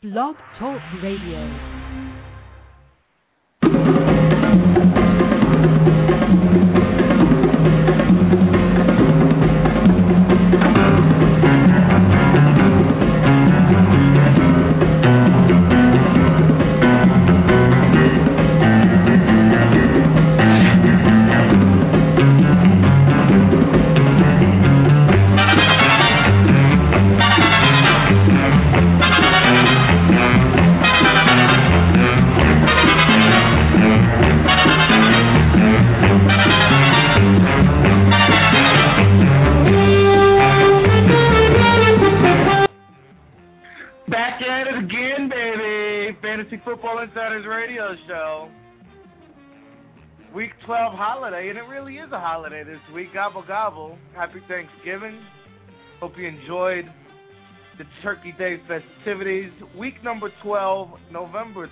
Blog Talk Radio. Insiders Radio Show. Week 12 holiday, and it really is a holiday this week. Gobble, gobble. Happy Thanksgiving. Hope you enjoyed the Turkey Day festivities. Week number 12, November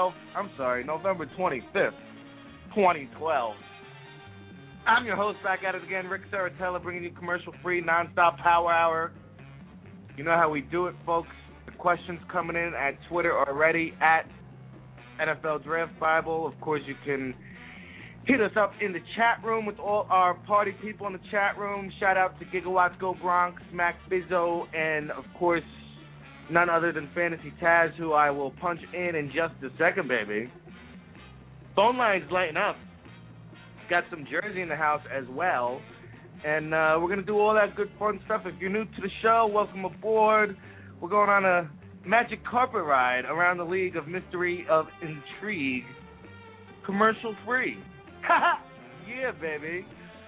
25th, 2012. I'm your host, back at it again, Rick Saratella, bringing you commercial-free, non-stop power hour. You know how we do it, folks. The questions coming in at Twitter already, at NFL Draft Bible. Of course, you can hit us up in the chat room with all our party people in the chat room. Shout out to Gigawatts Go Bronx, Mac Bizzo, and, of course, none other than Fantasy Taz, who I will punch in just a second, baby. Phone lines lighting up. Got some Jersey in the house as well. And we're going to do all that good fun stuff. If you're new to the show, welcome aboard. We're going on a magic carpet ride around the League of Mystery of Intrigue, commercial free. Yeah, baby.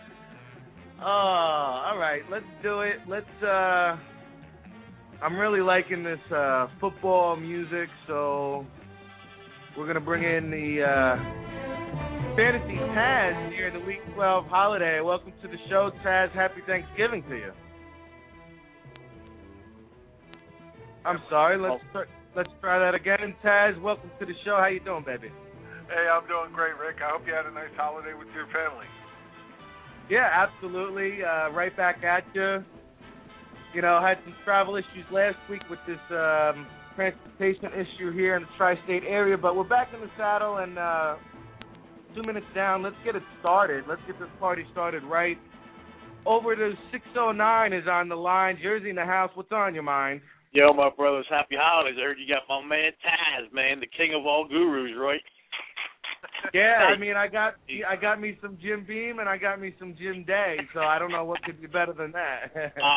All right, let's do it. I'm really liking this football music, so we're gonna bring in the Fantasy Taz here in the Week 12 holiday. Welcome to the show, Taz. Happy Thanksgiving to you. I'm sorry. Let's try that again. Taz, welcome to the show. How you doing, baby? Hey, I'm doing great, Rick. I hope you had a nice holiday with your family. Yeah, absolutely. Right back at you. You know, had some travel issues last week with this transportation issue here in the tri-state area, but we're back in the saddle, and 2 minutes down. Let's get it started. Let's get this party started right. Over to 609 is on the line. Jersey in the house. What's on your mind? Yo, my brothers, happy holidays. I heard you got my man Taz, man, the king of all gurus, right? Yeah, I mean, I got me some Jim Beam and I got me some Jim Day, so I don't know what could be better than that.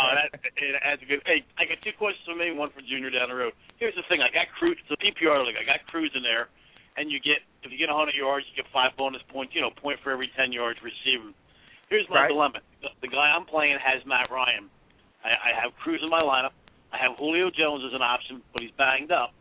That's good. Hey, I got two questions for me, one for Junior down the road. Here's the thing, I got Cruz, it's a PPR league. I got Cruz in there, and if you get 100 yards, you get 5 bonus points, point for every 10 yards receiving. Here's my dilemma. The guy I'm playing has Matt Ryan. I have Cruz in my lineup. I have Julio Jones as an option, but he's banged up.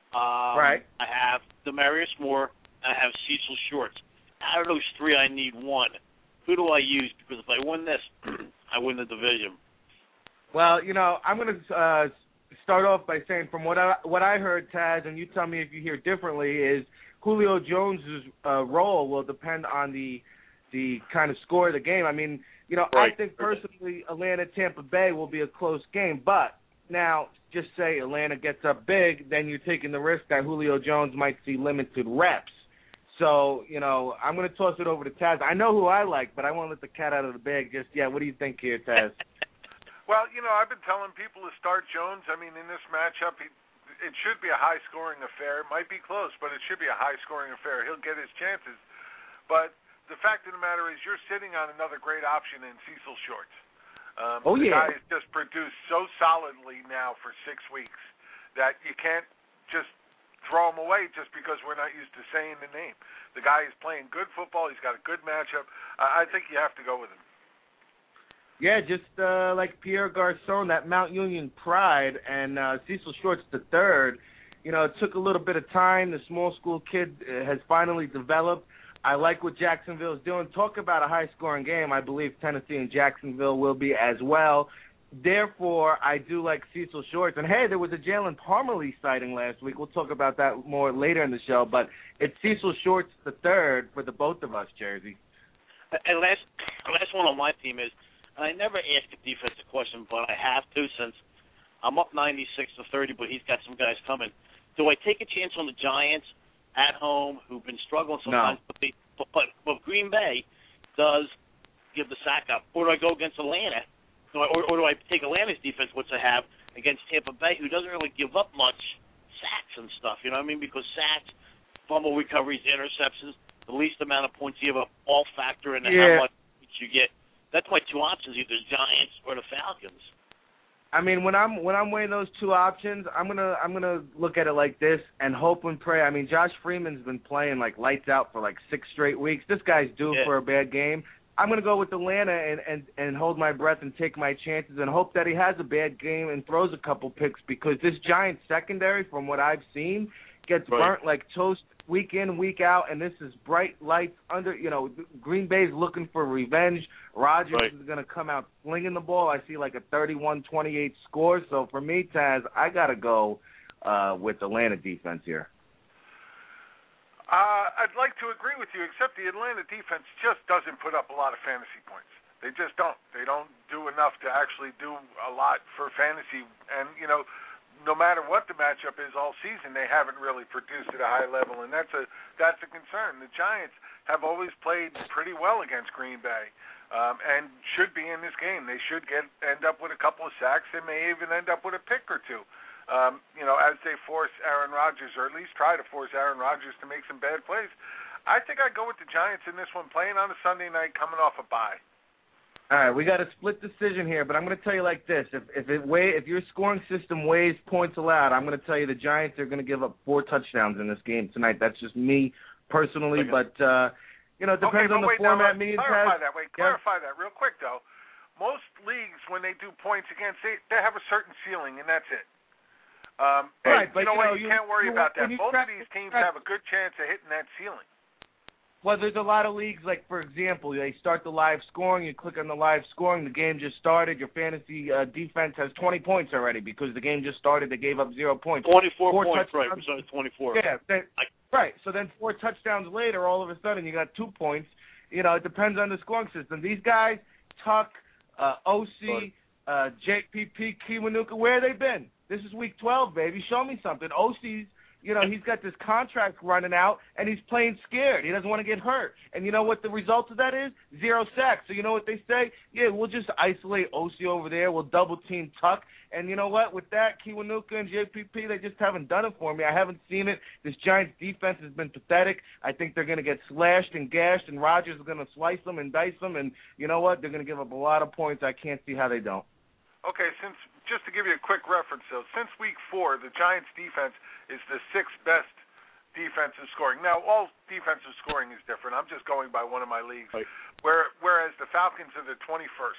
I have Demarius Moore, and I have Cecil Shorts. Out of those three, I need one. Who do I use? Because if I win this, I win the division. Well, I'm going to start off by saying from what I heard, Taz, and you tell me if you hear differently, is Julio Jones' role will depend on the kind of score of the game. I mean, I think personally Atlanta-Tampa Bay will be a close game, but now, just say Atlanta gets up big, then you're taking the risk that Julio Jones might see limited reps. So, I'm going to toss it over to Taz. I know who I like, but I won't let the cat out of the bag just yet. What do you think here, Taz? Well, I've been telling people to start Jones. I mean, in this matchup, it should be a high-scoring affair. It might be close, but it should be a high-scoring affair. He'll get his chances. But the fact of the matter is you're sitting on another great option in Cecil Shorts. The guy has just produced so solidly now for 6 weeks that you can't just throw him away just because we're not used to saying the name. The guy is playing good football. He's got a good matchup. I think you have to go with him. Yeah, just like Pierre Garçon, that Mount Union pride, and Cecil Shorts III. It took a little bit of time. The small school kid has finally developed. I like what Jacksonville is doing. Talk about a high-scoring game. I believe Tennessee and Jacksonville will be as well. Therefore, I do like Cecil Shorts. And, hey, there was a Jalen Parmalee sighting last week. We'll talk about that more later in the show. But it's Cecil Shorts III for the both of us, Jersey. And last one on my team is, and I never ask a defensive question, but I have to since I'm up 96-30, but he's got some guys coming. do I take a chance on the Giants at home, who've been struggling sometimes? No. But Green Bay does give the sack up. Or do I go against Atlanta? Or do I take Atlanta's defense, which I have, against Tampa Bay, who doesn't really give up much sacks and stuff, you know what I mean? Because sacks, fumble recoveries, interceptions, the least amount of points you give up all factor into how much you get. That's my two options, either the Giants or the Falcons. I mean, when I'm weighing those two options, I'm gonna look at it like this and hope and pray. I mean, Josh Freeman's been playing like lights out for like 6 straight weeks. This guy's due for a bad game. I'm gonna go with Atlanta and hold my breath and take my chances and hope that he has a bad game and throws a couple picks, because this Giants secondary, from what I've seen, gets burnt like toast week in, week out, and this is bright lights under. Green Bay's looking for revenge. Rodgers is going to come out slinging the ball. I see like a 31-28 score. So for me, Taz, I got to go with Atlanta defense here. I'd like to agree with you, except the Atlanta defense just doesn't put up a lot of fantasy points. They just don't. They don't do enough to actually do a lot for fantasy. And, no matter what the matchup is all season, they haven't really produced at a high level, and that's a concern. The Giants have always played pretty well against Green Bay, and should be in this game. They should end up with a couple of sacks. They may even end up with a pick or two, as they force Aaron Rodgers, or at least try to force Aaron Rodgers to make some bad plays. I think I'd go with the Giants in this one, playing on a Sunday night, coming off a bye. All right, we got a split decision here, but I'm going to tell you like this: if your scoring system weighs points allowed, I'm going to tell you the Giants are going to give up 4 touchdowns in this game tonight. That's just me personally, but it depends on the format. Clarify that real quick though. Most leagues, when they do points against, they have a certain ceiling, and that's it. Right, but you can't worry about that. Both of these teams have a good chance of hitting that ceiling. Well, there's a lot of leagues, like, for example, they start the live scoring, you click on the live scoring, the game just started, your fantasy defense has 20 points already because the game just started, they gave up 0 points. 24 points, right, it was 24. Yeah, right, so then 4 touchdowns later, all of a sudden you got 2 points. It depends on the scoring system. These guys, Tuck, OC, JPP, Kiwanuka, where have they been? This is week 12, baby. Show me something. OC's, he's got this contract running out, and he's playing scared. He doesn't want to get hurt. And you know what the result of that is? 0 sacks. So you know what they say? Yeah, we'll just isolate OC over there. We'll double-team Tuck. And you know what? With that, Kiwanuka and JPP, they just haven't done it for me. I haven't seen it. This Giants defense has been pathetic. I think they're going to get slashed and gashed, and Rodgers is going to slice them and dice them. And you know what? They're going to give up a lot of points. I can't see how they don't. Okay, just to give you a quick reference, though, since week 4, the Giants' defense is the 6th best defensive scoring. Now, all defensive scoring is different. I'm just going by one of my leagues, whereas the Falcons are the 21st.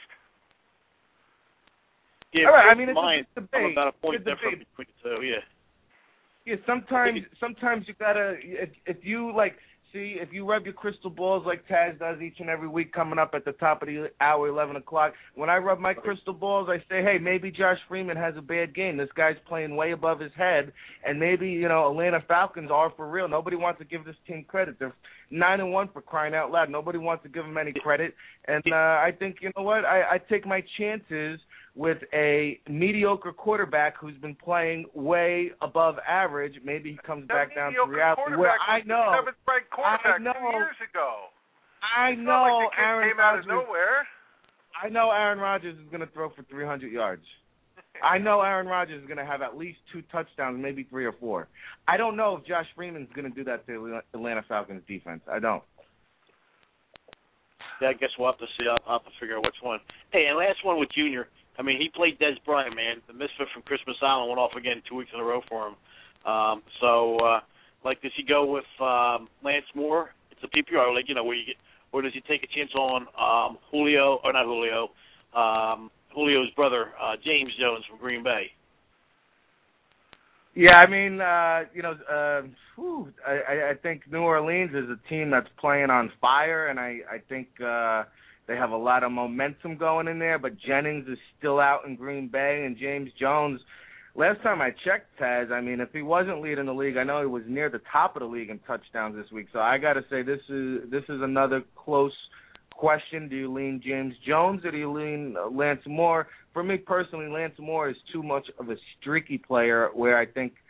Yeah, all right, I mean, it's a debate. I'm about a point difference between the two, Yeah, sometimes you gotta, if you rub your crystal balls like Taz does each and every week coming up at the top of the hour, 11 o'clock, when I rub my crystal balls, I say, hey, maybe Josh Freeman has a bad game. This guy's playing way above his head, and maybe, Atlanta Falcons are for real. Nobody wants to give this team credit. They're 9-1 for crying out loud. Nobody wants to give them any credit. And I think, you know what, I take my chances with a mediocre quarterback who's been playing way above average. Maybe he comes back down to reality. Where I know, 7th-ranked quarterback 2 years ago. I know like Aaron came out of nowhere. I know Aaron Rodgers is going to throw for 300 yards. I know Aaron Rodgers is going to have at least 2 touchdowns, maybe 3 or 4. I don't know if Josh Freeman's going to do that to the Atlanta Falcons defense. I don't. Yeah, I guess we'll have to see. I'll have to figure out which one. Hey, and last one with Junior. I mean, he played Dez Bryant, man. The misfit from Christmas Island went off again 2 weeks in a row for him. Does he go with Lance Moore? It's a PPR, where you get, or does he take a chance on Julio's brother, James Jones from Green Bay? Yeah, I mean, I think New Orleans is a team that's playing on fire, and I think they have a lot of momentum going in there, but Jennings is still out in Green Bay, and James Jones, last time I checked, Taz, I mean, if he wasn't leading the league, I know he was near the top of the league in touchdowns this week. So I got to say this is another close question. Do you lean James Jones or do you lean Lance Moore? For me personally, Lance Moore is too much of a streaky player where I think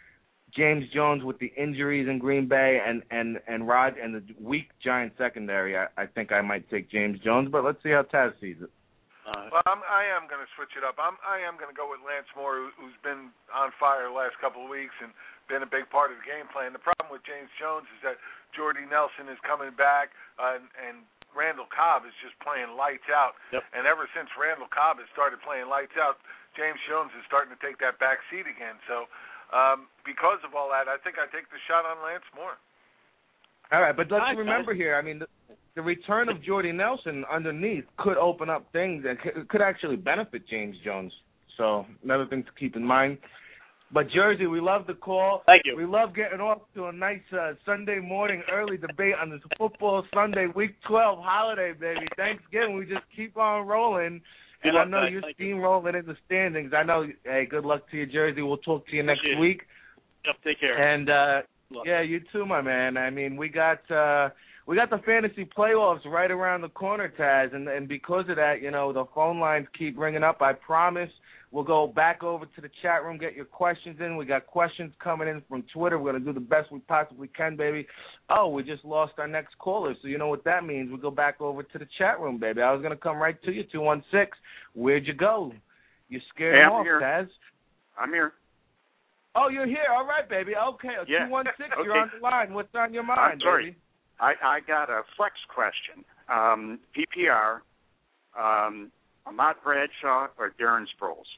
James Jones with the injuries in Green Bay and the weak Giant secondary, I think I might take James Jones, but let's see how Taz sees it. Well, I am going to switch it up. I am going to go with Lance Moore, who's been on fire the last couple of weeks and been a big part of the game plan. The problem with James Jones is that Jordy Nelson is coming back, and Randall Cobb is just playing lights out. Yep. And ever since Randall Cobb has started playing lights out, James Jones is starting to take that back seat again. So because of all that, I think I take the shot on Lance Moore. All right, but let's remember here, I mean, the return of Jordy Nelson underneath could open up things that could actually benefit James Jones. So another thing to keep in mind. But, Jersey, we love the call. Thank you. We love getting off to a nice Sunday morning early debate on this football Sunday, Week 12 holiday, baby. Thanksgiving, we just keep on rolling. And I know you're steamrolling in the standings. I know, hey, good luck to you, Jersey. We'll talk to you next week. Yep, take care. And, yeah, you too, my man. I mean, we got the fantasy playoffs right around the corner, Taz, and because of that, you know, the phone lines keep ringing up. I promise we'll go back over to the chat room, get your questions in. We got questions coming in from Twitter. We're going to do the best we possibly can, baby. Oh, we just lost our next caller, so you know what that means. We'll go back over to the chat room, baby. I was going to come right to you, 216. Where'd you go? You scared him off, here. Taz. I'm here. Oh, you're here. All right, baby. Okay, Yeah. 216, Okay. you're on the line. What's on your mind, I'm sorry. baby? I got a flex question. PPR, Ahmad Bradshaw or Darren Sproles?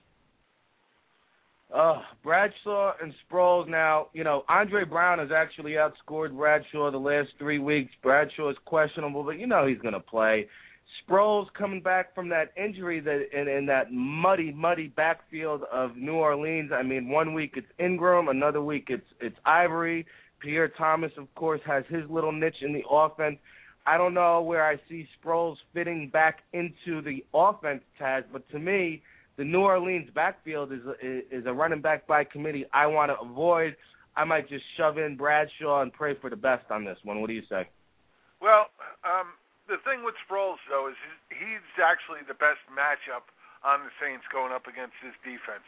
Bradshaw and Sproles. Now, you know, Andre Brown has actually outscored Bradshaw the last 3 weeks. Bradshaw is questionable, but you know he's going to play. Sproles coming back from that injury in that muddy backfield of New Orleans. I mean, 1 week it's Ingram, another week it's Ivory. Pierre Thomas, of course, has his little niche in the offense. I don't know where I see Sproles fitting back into the offense, Taz, but to me, the New Orleans backfield is a running back by committee I want to avoid. I might just shove in Bradshaw and pray for the best on this one. What do you say? Well, the thing with Sproles, though, is he's actually the best matchup on the Saints going up against this defense.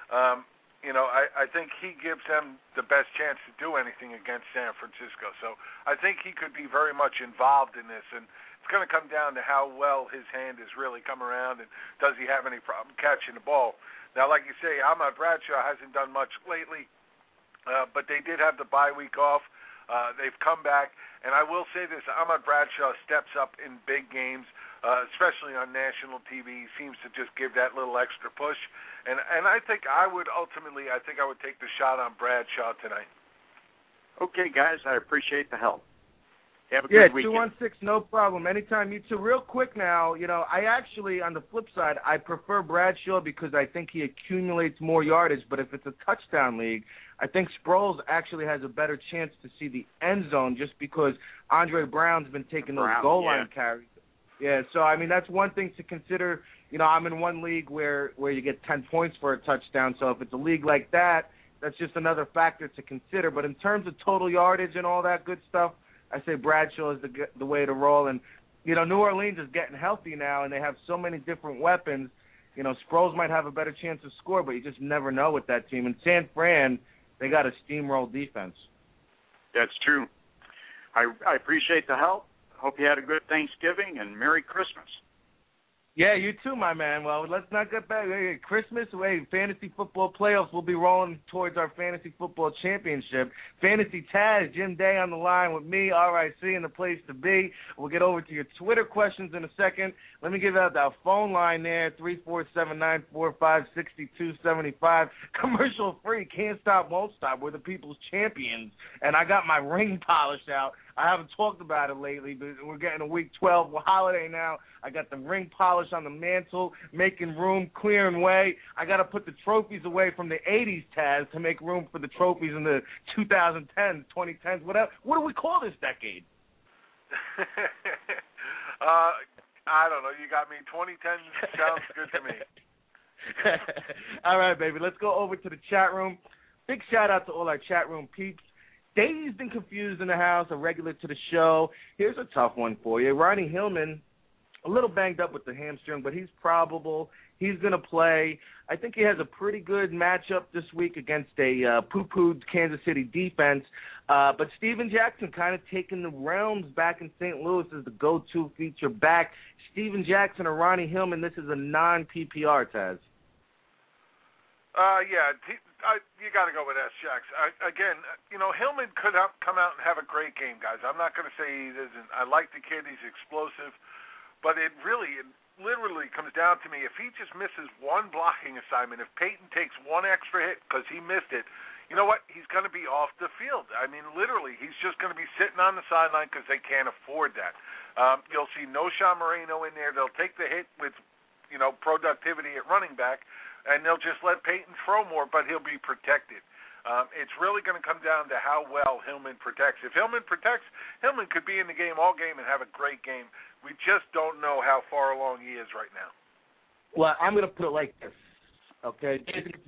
You know, I think he gives them the best chance to do anything against San Francisco. So I think he could be very much involved in this, and it's going to come down to how well his hand has really come around and does he have any problem catching the ball. Now, like you say, Ahmad Bradshaw hasn't done much lately, but they did have the bye week off. They've come back, and I will say this, Ahmad Bradshaw steps up in big games, especially on national TV. He seems to just give that little extra push. And I think I would take the shot on Bradshaw tonight. Okay, guys, I appreciate the help. Have a good weekend. 216, no problem. Anytime, you two. Real quick now, you know, I actually, on the flip side, I prefer Bradshaw because I think he accumulates more yardage, but if it's a touchdown league, I think Sproles actually has a better chance to see the end zone just because Andre Brown's been taking those goal line carries. Yeah, so, I mean, that's one thing to consider. You know, I'm in one league where you get 10 points for a touchdown, so if it's a league like that, that's just another factor to consider. But in terms of total yardage and all that good stuff, I say Bradshaw is the way to roll. And, you know, New Orleans is getting healthy now, and they have so many different weapons. You know, Sproles might have a better chance to score, but you just never know with that team. And San Fran, they got a steamroll defense. That's true. I appreciate the help. Hope you had a good Thanksgiving, and Merry Christmas. Yeah, you too, my man. Well, let's not get back. Hey, Christmas, fantasy football playoffs. We'll be rolling towards our fantasy football championship. Fantasy Taz, Jim Day on the line with me, RIC, in the place to be. We'll get over to your Twitter questions in a second. Let me give out that phone line there, 347-945-6275. Commercial free, can't stop, won't stop. We're the people's champions. And I got my ring polish out. I haven't talked about it lately, but we're getting a Week 12 holiday now. I got the ring polish on the mantle, making room, clearing way. I got to put the trophies away from the 80s, Taz, to make room for the trophies in the 2010s, 2010s, whatever. What do we call this decade? I don't know. You got me. 2010 sounds good to me. All right, baby. Let's go over to the chat room. Big shout-out to all our chat room peeps. Dazed and confused in the house, a regular to the show. Here's a tough one for you. Ronnie Hillman, a little banged up with the hamstring, but he's probable. He's going to play. I think he has a pretty good matchup this week against a poo-pooed Kansas City defense. But Steven Jackson kind of taking the realms back in St. Louis as the go-to feature back. Steven Jackson or Ronnie Hillman, this is a non-PPR, Taz. You got to go with S. Jax. Again, Hillman could come out and have a great game, guys. I'm not going to say he isn't. I like the kid. He's explosive. But it literally comes down to me. If he just misses one blocking assignment, if Peyton takes one extra hit because he missed it, you know what? He's going to be off the field. I mean, literally, he's just going to be sitting on the sideline because they can't afford that. You'll see no Sean Moreno in there. They'll take the hit with, productivity at running back, and they'll just let Peyton throw more, but he'll be protected. It's really going to come down to how well Hillman protects. If Hillman protects, Hillman could be in the game all game and have a great game. We just don't know how far along he is right now. Well, I'm going to put it like this, okay?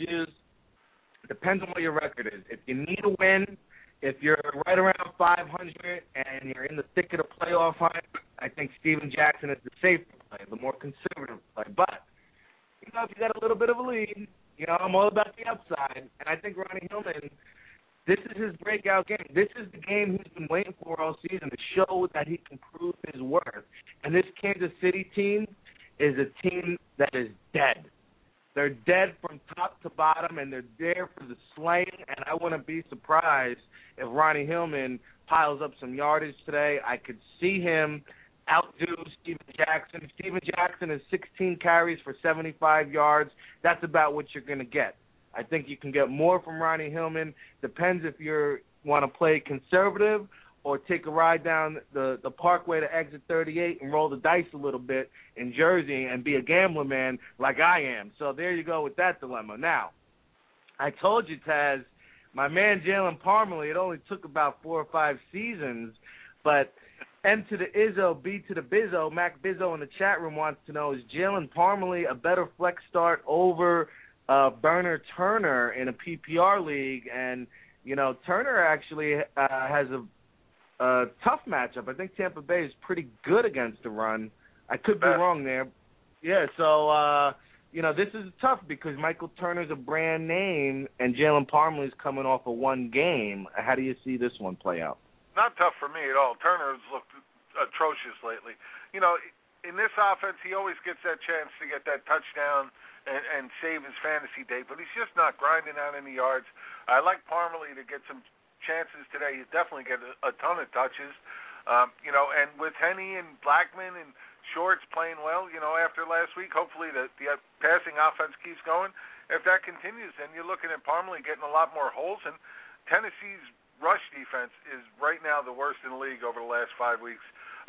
Depends on what your record is. If you need a win, if you're right around 500 and you're in the thick of the playoff hunt, I think Steven Jackson is the safer play, the more conservative play. But, if you got a little bit of a lead, I'm all about the upside. And I think Ronnie Hillman, this is his breakout game. This is the game he's been waiting for all season to show that he can prove his worth. And this Kansas City team is a team that is dead. They're dead from top to bottom, and they're there for the slaying. And I wouldn't be surprised if Ronnie Hillman piles up some yardage today. I could see him outdo Steven Jackson. Steven Jackson is 16 carries for 75 yards. That's about what you're going to get. I think you can get more from Ronnie Hillman. Depends if you want to play conservative or take a ride down the Parkway to exit 38 and roll the dice a little bit in Jersey and be a gambler man like I am. So there you go with that dilemma. Now, I told you, Taz, my man Jalen Parmalee, it only took about 4 or 5 seasons, but N to the Izzo, B to the Bizzo, Mac Bizzo in the chat room wants to know, is Jalen Parmalee a better flex start over Burner Turner in a PPR league? And, Turner actually has a tough matchup. I think Tampa Bay is pretty good against the run. I could be wrong there. Yeah, so, this is tough because Michael Turner's a brand name and Jalen Parmalee's coming off of one game. How do you see this one play out? Not tough for me at all. Turner's looked atrocious lately. In this offense, he always gets that chance to get that touchdown and save his fantasy day, but he's just not grinding out any yards. I like Parmalee to get some chances today. He'll definitely get a ton of touches. And with Henne and Blackman and Shorts playing well, after last week, hopefully the passing offense keeps going. If that continues, then you're looking at Parmalee getting a lot more holes, and Tennessee's rush defense is right now the worst in the league over the last 5 weeks.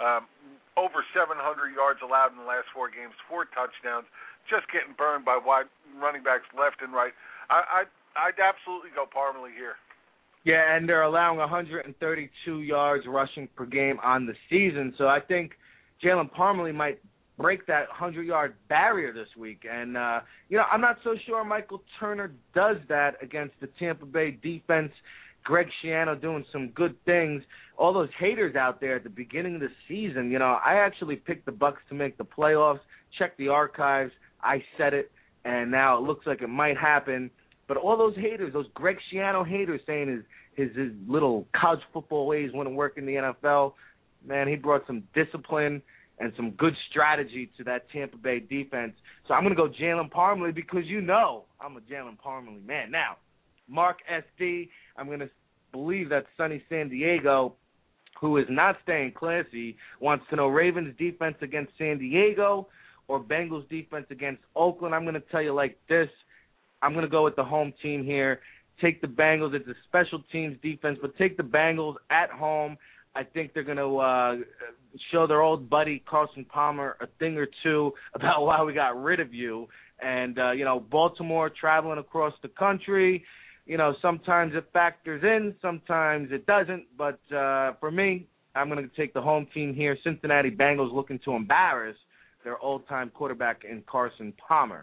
Over 700 yards allowed in the last 4 games, 4 touchdowns, just getting burned by wide running backs left and right. I'd absolutely go Parmalee here. Yeah, and they're allowing 132 yards rushing per game on the season, so I think Jalen Parmalee might break that 100-yard barrier this week. And, I'm not so sure Michael Turner does that against the Tampa Bay defense. Greg Schiano doing some good things. All those haters out there at the beginning of the season, I actually picked the Bucs to make the playoffs. Check the archives. I said it, and now it looks like it might happen. But all those haters, those Greg Schiano haters saying his little college football ways wouldn't work in the NFL, man, he brought some discipline and some good strategy to that Tampa Bay defense. So I'm going to go Jalen Parmalee because I'm a Jalen Parmalee man. Now, Mark SD, I'm going to believe that Sunny San Diego, who is not staying classy, wants to know Ravens defense against San Diego or Bengals defense against Oakland. I'm going to tell you like this. I'm going to go with the home team here. Take the Bengals. It's a special teams defense, but take the Bengals at home. I think they're going to show their old buddy Carson Palmer a thing or two about why we got rid of you. And, Baltimore traveling across the country, sometimes it factors in, sometimes it doesn't. But for me, I'm going to take the home team here. Cincinnati Bengals looking to embarrass their old-time quarterback in Carson Palmer.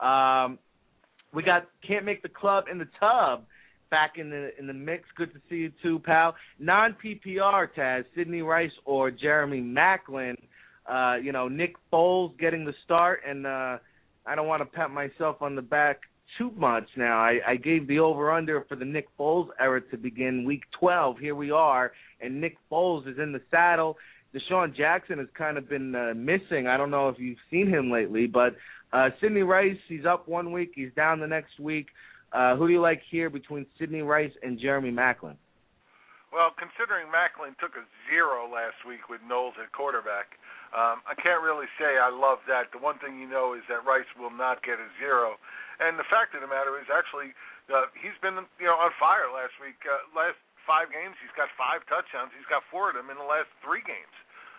We got Can't Make the Club in the Tub back in the mix. Good to see you too, pal. Non-PPR, Taz, Sidney Rice or Jeremy Maclin. Nick Foles getting the start and I don't want to pat myself on the back too much now. I gave the over-under for the Nick Foles era to begin Week 12. Here we are, and Nick Foles is in the saddle. Deshaun Jackson has kind of been missing. I don't know if you've seen him lately, but Sidney Rice, he's up 1 week. He's down the next week. Who do you like here between Sidney Rice and Jeremy Maclin? Well, considering Maclin took a 0 last week with Knowles at quarterback, I can't really say I love that. The one thing you know is that Rice will not get a 0. And the fact of the matter is, actually, he's been on fire last week. Last 5 games, he's got 5 touchdowns. He's got 4 of them in the last 3 games.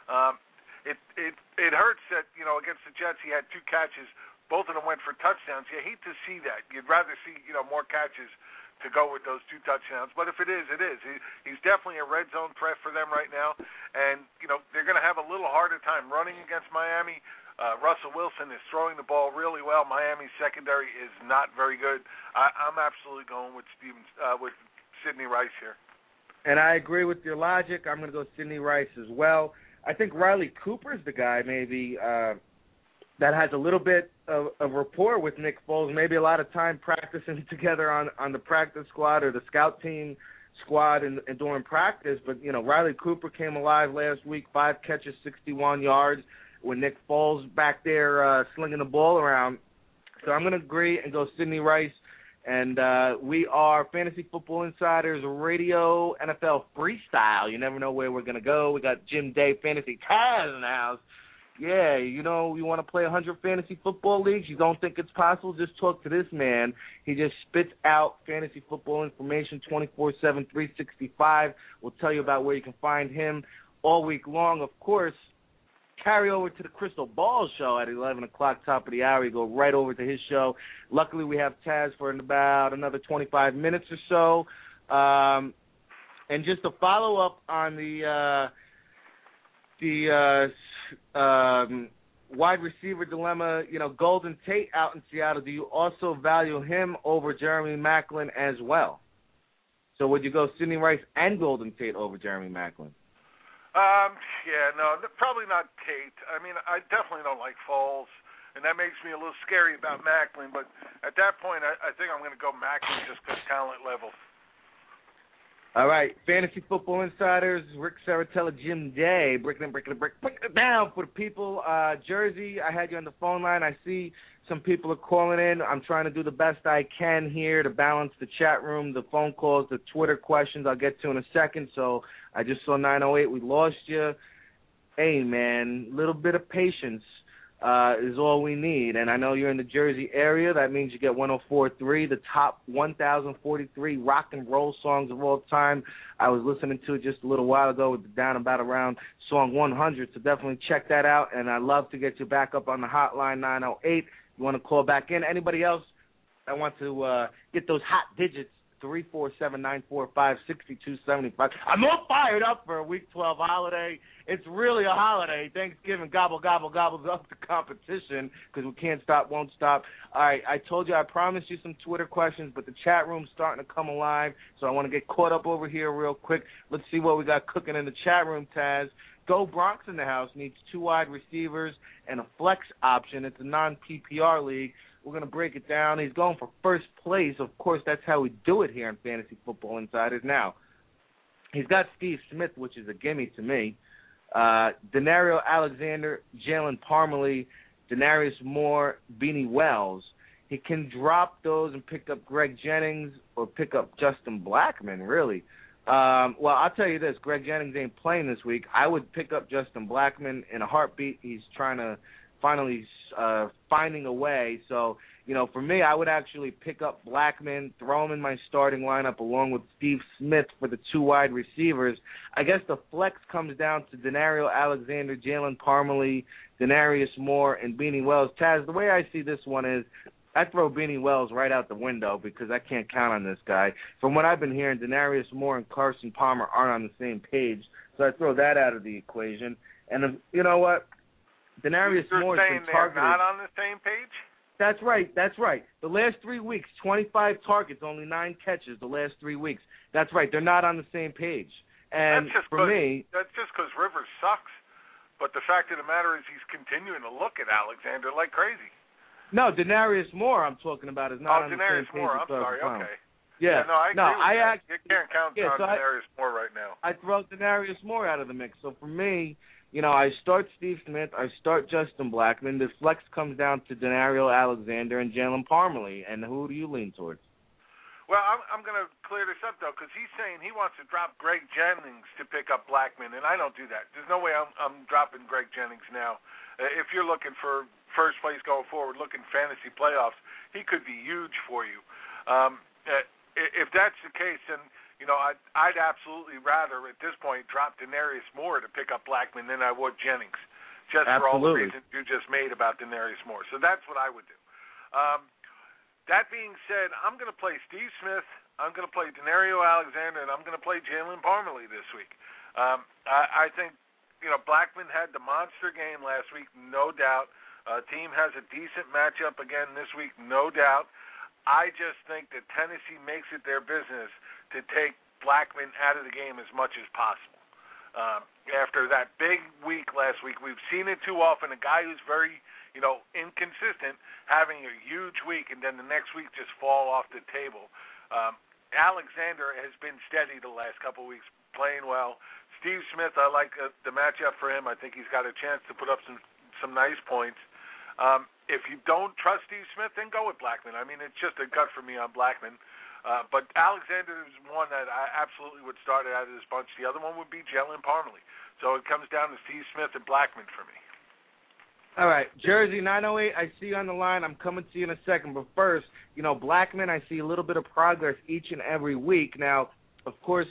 It hurts that against the Jets he had 2 catches. Both of them went for touchdowns. You hate to see that. You'd rather see more catches to go with those 2 touchdowns. But if it is, it is. He's definitely a red zone threat for them right now. And, they're going to have a little harder time running against Miami. Russell Wilson is throwing the ball really well. Miami's secondary is not very good. I'm absolutely going with with Sidney Rice here. And I agree with your logic. I'm going to go Sidney Rice as well. I think Riley Cooper's the guy maybe that has a little bit of rapport with Nick Foles, maybe a lot of time practicing together on the practice squad or the scout team squad and during practice. But, Riley Cooper came alive last week, 5 catches, 61 yards, with Nick Foles back there slinging the ball around. So I'm going to agree and go Sidney Rice. And we are Fantasy Football Insiders Radio NFL Freestyle. You never know where we're going to go. We got Jim Day, Fantasy Taz in the house. Yeah, you want to play 100 fantasy football leagues? You don't think it's possible? Just talk to this man. He just spits out fantasy football information 24/7, 365. We'll tell you about where you can find him all week long. Of course, carry over to the Crystal Ball show at 11 o'clock, top of the hour. You go right over to his show. Luckily, we have Taz for about another 25 minutes or so. And just to follow up on the wide receiver dilemma, Golden Tate out in Seattle, do you also value him over Jeremy Maclin as well? So would you go Sidney Rice and Golden Tate over Jeremy Maclin? No, probably not Tate. I mean, I definitely don't like Foles, and that makes me a little scary about Maclin. But at that point, I think I'm going to go Maclin just because talent level. All right, Fantasy Football Insiders, Rick Saratella, Jim Day, breaking it down for the people. Jersey, I had you on the phone line. I see some people are calling in. I'm trying to do the best I can here to balance the chat room, the phone calls, the Twitter questions I'll get to in a second. So I just saw 908. We lost you. Hey, man, little bit of patience is all we need. And I know you're in the Jersey area. That means you get 104.3, the top 1,043 rock and roll songs of all time. I was listening to it just a little while ago with the Down About Around song 100, so definitely check that out. And I'd love to get you back up on the hotline, 908. You want to call back in. Anybody else that wants to get those hot digits, 347-945-6275. I'm all fired up for a Week 12 holiday. It's really a holiday. Thanksgiving gobbles up the competition because we can't stop, won't stop. All right, I told you I promised you some Twitter questions, but the chat room's starting to come alive, so I want to get caught up over here real quick. Let's see what we got cooking in the chat room, Taz. Go Bronx in the house needs 2 wide receivers and a flex option. It's a non-PPR league. We're going to break it down. He's going for first place. Of course, that's how we do it here on Fantasy Football Insiders. Now, he's got Steve Smith, which is a gimme to me. Denario Alexander, Jalen Parmalee, Denarius Moore, Beanie Wells. He can drop those and pick up Greg Jennings or pick up Justin Blackmon, really. Well, I'll tell you this. Greg Jennings ain't playing this week. I would pick up Justin Blackmon in a heartbeat. He's trying to finally finding a way. So, for me, I would actually pick up Blackmon, throw him in my starting lineup along with Steve Smith for the 2 wide receivers. I guess the flex comes down to Denario Alexander, Jalen Parmalee, Denarius Moore, and Beanie Wells. Taz, the way I see this one is I throw Beanie Wells right out the window because I can't count on this guy. From what I've been hearing, Denarius Moore and Carson Palmer aren't on the same page, so I throw that out of the equation. And you know what? Denarius Moore has been targeted. They're not on the same page? That's right. The last 3 weeks, 25 targets, only 9 catches the last 3 weeks. That's right. They're not on the same page. And that's just because Rivers sucks. But the fact of the matter is he's continuing to look at Alexander like crazy. No, Denarius Moore I'm talking about is not on the Denarius same page. Moore. I'm sorry. Okay. Yeah. No, I agree with that. Actually, you can't count on Denarius Moore right now. I throw Denarius Moore out of the mix. So for me, I start Steve Smith, I start Justin Blackmon. The flex comes down to Denario Alexander and Jalen Parmalee. And who do you lean towards? Well, I'm going to clear this up, though, because he's saying he wants to drop Greg Jennings to pick up Blackmon, and I don't do that. There's no way I'm dropping Greg Jennings now. If you're looking for first place going forward, looking fantasy playoffs, he could be huge for you. If that's the case, then I'd absolutely rather at this point drop Denarius Moore to pick up Blackmon than I would Jennings, just for all the reasons you just made about Denarius Moore. So that's what I would do. That being said, I'm going to play Steve Smith, I'm going to play Denario Alexander, and I'm going to play Jalen Parmalee this week. I think Blackmon had the monster game last week, no doubt. Team has a decent matchup again this week, no doubt. I just think that Tennessee makes it their business to take Blackmon out of the game as much as possible. After that big week last week, we've seen it too often. A guy who's very inconsistent having a huge week and then the next week just fall off the table. Alexander has been steady the last couple of weeks, playing well. Steve Smith, I like the matchup for him. I think he's got a chance to put up some nice points. If you don't trust Steve Smith, then go with Blackmon. I mean, it's just a gut for me on Blackmon. But Alexander is one that I absolutely would start out of this bunch. The other one would be Jalen Parmalee. So it comes down to Steve Smith and Blackmon for me. All right, Jersey 908, I see you on the line. I'm coming to you in a second. But first, Blackmon, I see a little bit of progress each and every week. Now, of course,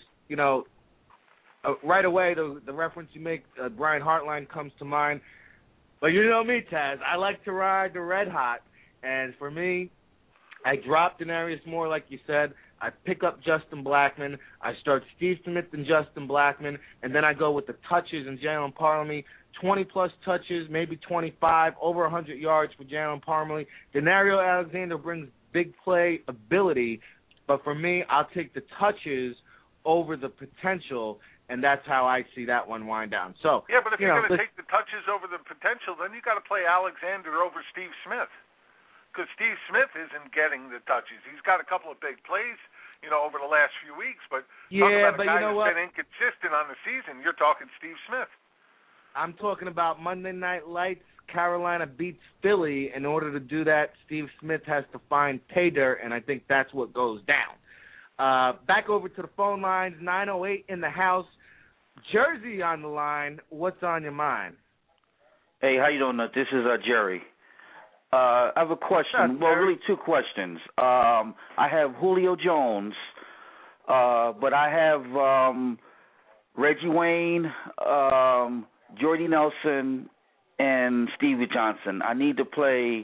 right away, the reference you make, Brian Hartline, comes to mind. But you know me, Taz. I like to ride the red hot. And for me, I drop Denarius Moore, like you said. I pick up Justin Blackmon. I start Steve Smith and Justin Blackmon. And then I go with the touches and Jalen Parmalee. 20-plus touches, maybe 25, over 100 yards for Jalen Parmalee. Denario Alexander brings big play ability. But for me, I'll take the touches over the potential, and that's how I see that one wind down. So yeah, but if you're going to take the touches over the potential, then you got to play Alexander over Steve Smith, because Steve Smith isn't getting the touches. He's got a couple of big plays, over the last few weeks, but talking about a guy who's been inconsistent on the season, you're talking Steve Smith. I'm talking about Monday Night Lights. Carolina beats Philly. In order to do that, Steve Smith has to find pay dirt, and I think that's what goes down. Back over to the phone lines, 908 in the house. Jersey on the line. What's on your mind? Hey, how you doing? This is Jerry. I have a question. Well, really two questions. I have Julio Jones, but I have Reggie Wayne, Jordy Nelson, and Stevie Johnson. I need to play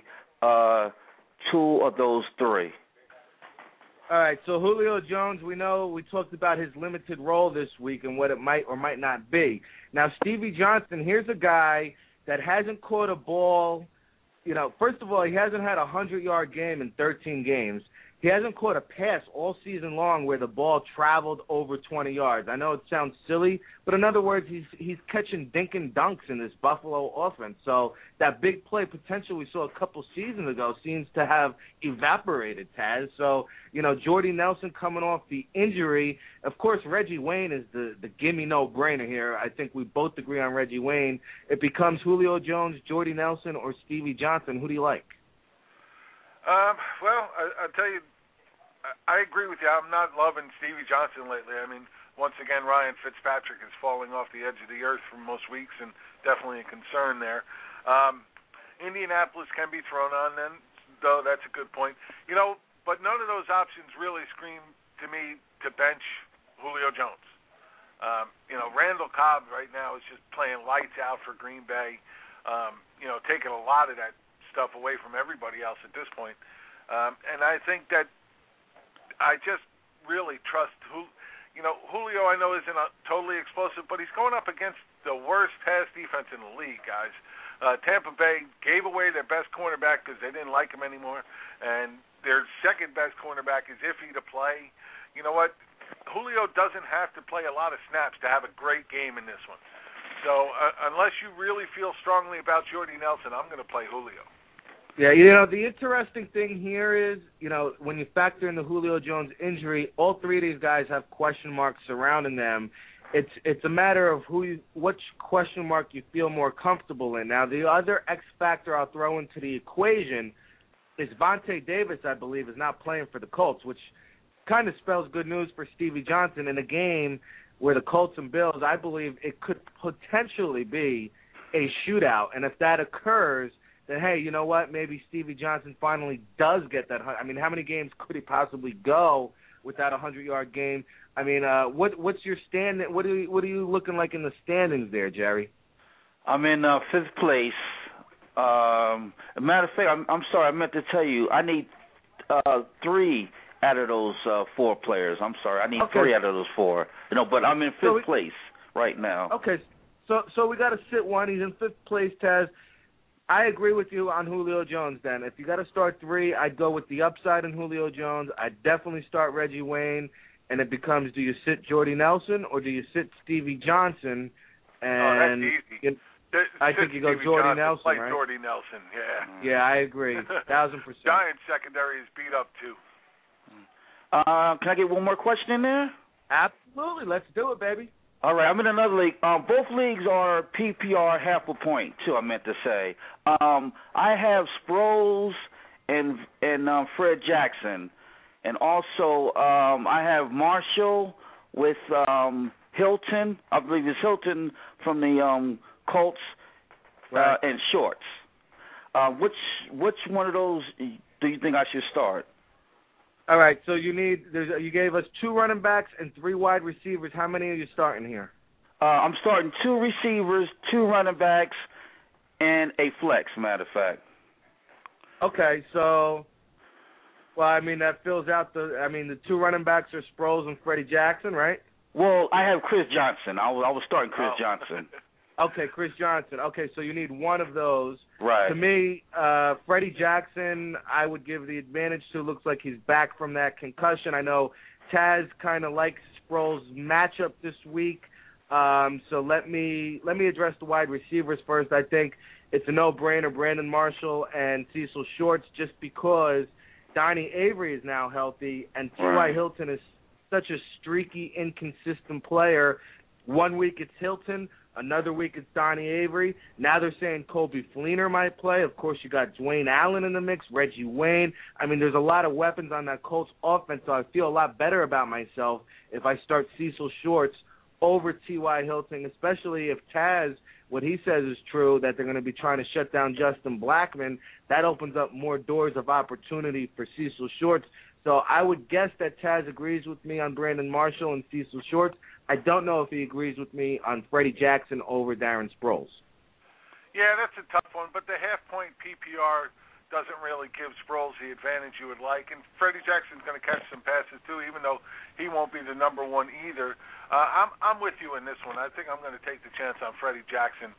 two of those three. All right, so Julio Jones, we talked about his limited role this week and what it might or might not be. Now, Stevie Johnson, here's a guy that hasn't caught a ball. First of all, he hasn't had a 100-yard game in 13 games. He hasn't caught a pass all season long where the ball traveled over 20 yards. I know it sounds silly, but in other words, he's catching dink and dunks in this Buffalo offense. So that big play potential we saw a couple seasons ago seems to have evaporated, Taz. So, Jordy Nelson coming off the injury. Of course, Reggie Wayne is the gimme no-brainer here. I think we both agree on Reggie Wayne. It becomes Julio Jones, Jordy Nelson, or Stevie Johnson. Who do you like? Well, I'll tell you, I agree with you. I'm not loving Stevie Johnson lately. I mean, once again, Ryan Fitzpatrick is falling off the edge of the earth for most weeks, and definitely a concern there. Indianapolis can be thrown on then, though that's a good point. But none of those options really scream to me to bench Julio Jones. Randall Cobb right now is just playing lights out for Green Bay, taking a lot of that stuff away from everybody else at this point. And I think that I just really trust Julio. I know isn't totally explosive, but he's going up against the worst pass defense in the league, guys. Tampa Bay gave away their best cornerback because they didn't like him anymore, and their second best cornerback is iffy to play. You know what? Julio doesn't have to play a lot of snaps to have a great game in this one. So unless you really feel strongly about Jordy Nelson, I'm going to play Julio. Yeah, you know, the interesting thing here is, you know, when you factor in the Julio Jones injury, all three of these guys have question marks surrounding them. It's a matter of which question mark you feel more comfortable in. Now, the other X factor I'll throw into the equation is Vontae Davis, I believe, is not playing for the Colts, which kind of spells good news for Stevie Johnson in a game where the Colts and Bills, I believe it could potentially be a shootout. And if that occurs, then, hey, you know what, maybe Stevie Johnson finally does get that. I mean, how many games could he possibly go without a 100-yard game? I mean, what's your stand? What are you looking like in the standings there, Jerry? I'm in fifth place. Matter of fact, I'm sorry, I meant to tell you, I need 3 out of those 4 players. I'm sorry, I need 3 out of those 4. You know, but I'm in fifth place right now. Okay, so we got to sit one. He's in fifth place, Taz. I agree with you on Julio Jones then. If you got to start 3, I'd go with the upside in Julio Jones. I'd definitely start Reggie Wayne, and it becomes, do you sit Jordy Nelson or do you sit Stevie Johnson? And that's easy. I think you go Jordy Nelson, play right? Jordy Nelson, yeah. Yeah, I agree, 1,000%. Giants secondary is beat up, too. Can I get one more question in there? Absolutely. Let's do it, baby. All right, I'm in another league. Both leagues are PPR half a point, too, I meant to say. I have Sproles and Fred Jackson. And also I have Marshall with Hilton. I believe it's Hilton from the Colts, right. And Shorts. Which one of those do you think I should start? All right, so you gave us 2 running backs and 3 wide receivers. How many are you starting here? I'm starting 2 receivers, 2 running backs, and a flex, matter of fact. Okay, so, well, I mean, that fills out the 2 running backs are Sproles and Freddie Jackson, right? Well, I have Chris Johnson. I was starting Chris Johnson. Okay, Chris Johnson. Okay, so you need one of those. Right. To me, Freddie Jackson, I would give the advantage to. Looks like he's back from that concussion. I know Taz kind of likes Sproles' matchup this week. So let me address the wide receivers first. I think it's a no-brainer, Brandon Marshall and Cecil Shorts, just because Donnie Avery is now healthy and T.Y. Hilton is such a streaky, inconsistent player. One week it's Hilton, another week it's Donnie Avery. Now they're saying Coby Fleener might play. Of course, you got Dwayne Allen in the mix, Reggie Wayne. I mean, there's a lot of weapons on that Colts offense, so I feel a lot better about myself if I start Cecil Shorts over T.Y. Hilton, especially if Taz, what he says is true, that they're going to be trying to shut down Justin Blackmon. That opens up more doors of opportunity for Cecil Shorts. So I would guess that Taz agrees with me on Brandon Marshall and Cecil Shorts. I don't know if he agrees with me on Freddie Jackson over Darren Sproles. Yeah, that's a tough one, but the half-point PPR doesn't really give Sproles the advantage you would like. And Freddie Jackson's going to catch some passes, too, even though he won't be the number one either. I'm with you in this one. I think I'm going to take the chance on Freddie Jackson.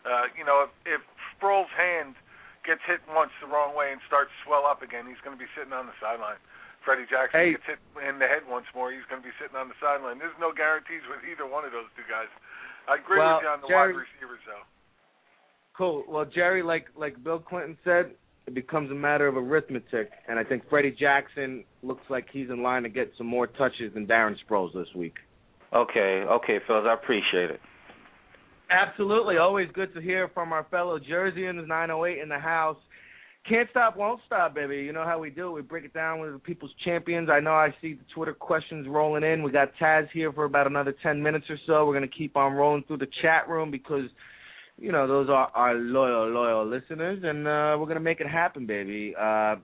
If Sproles' hand gets hit once the wrong way and starts to swell up again, he's going to be sitting on the sideline. Freddie Jackson gets hit in the head once more, he's going to be sitting on the sideline. There's no guarantees with either one of those 2 guys. I agree with you on the wide receivers, though. Cool. Well, Jerry, like Bill Clinton said, it becomes a matter of arithmetic, and I think Freddie Jackson looks like he's in line to get some more touches than Darren Sproles this week. Okay, fellas, I appreciate it. Absolutely. Always good to hear from our fellow Jerseyans, 908 in the house. Can't stop, won't stop, baby. You know how we do it. We break it down with the people's champions. I know I see the Twitter questions rolling in. We got Taz here for about another 10 minutes or so. We're going to keep on rolling through the chat room because, you know, those are our loyal listeners, and we're going to make it happen, baby.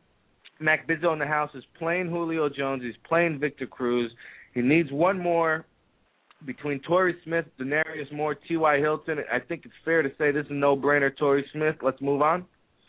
Mac Bizzo in the house is playing Julio Jones. He's playing Victor Cruz. He needs one more between Torrey Smith, Denarius Moore, T.Y. Hilton. I think it's fair to say this is a no-brainer, Torrey Smith. Let's move on.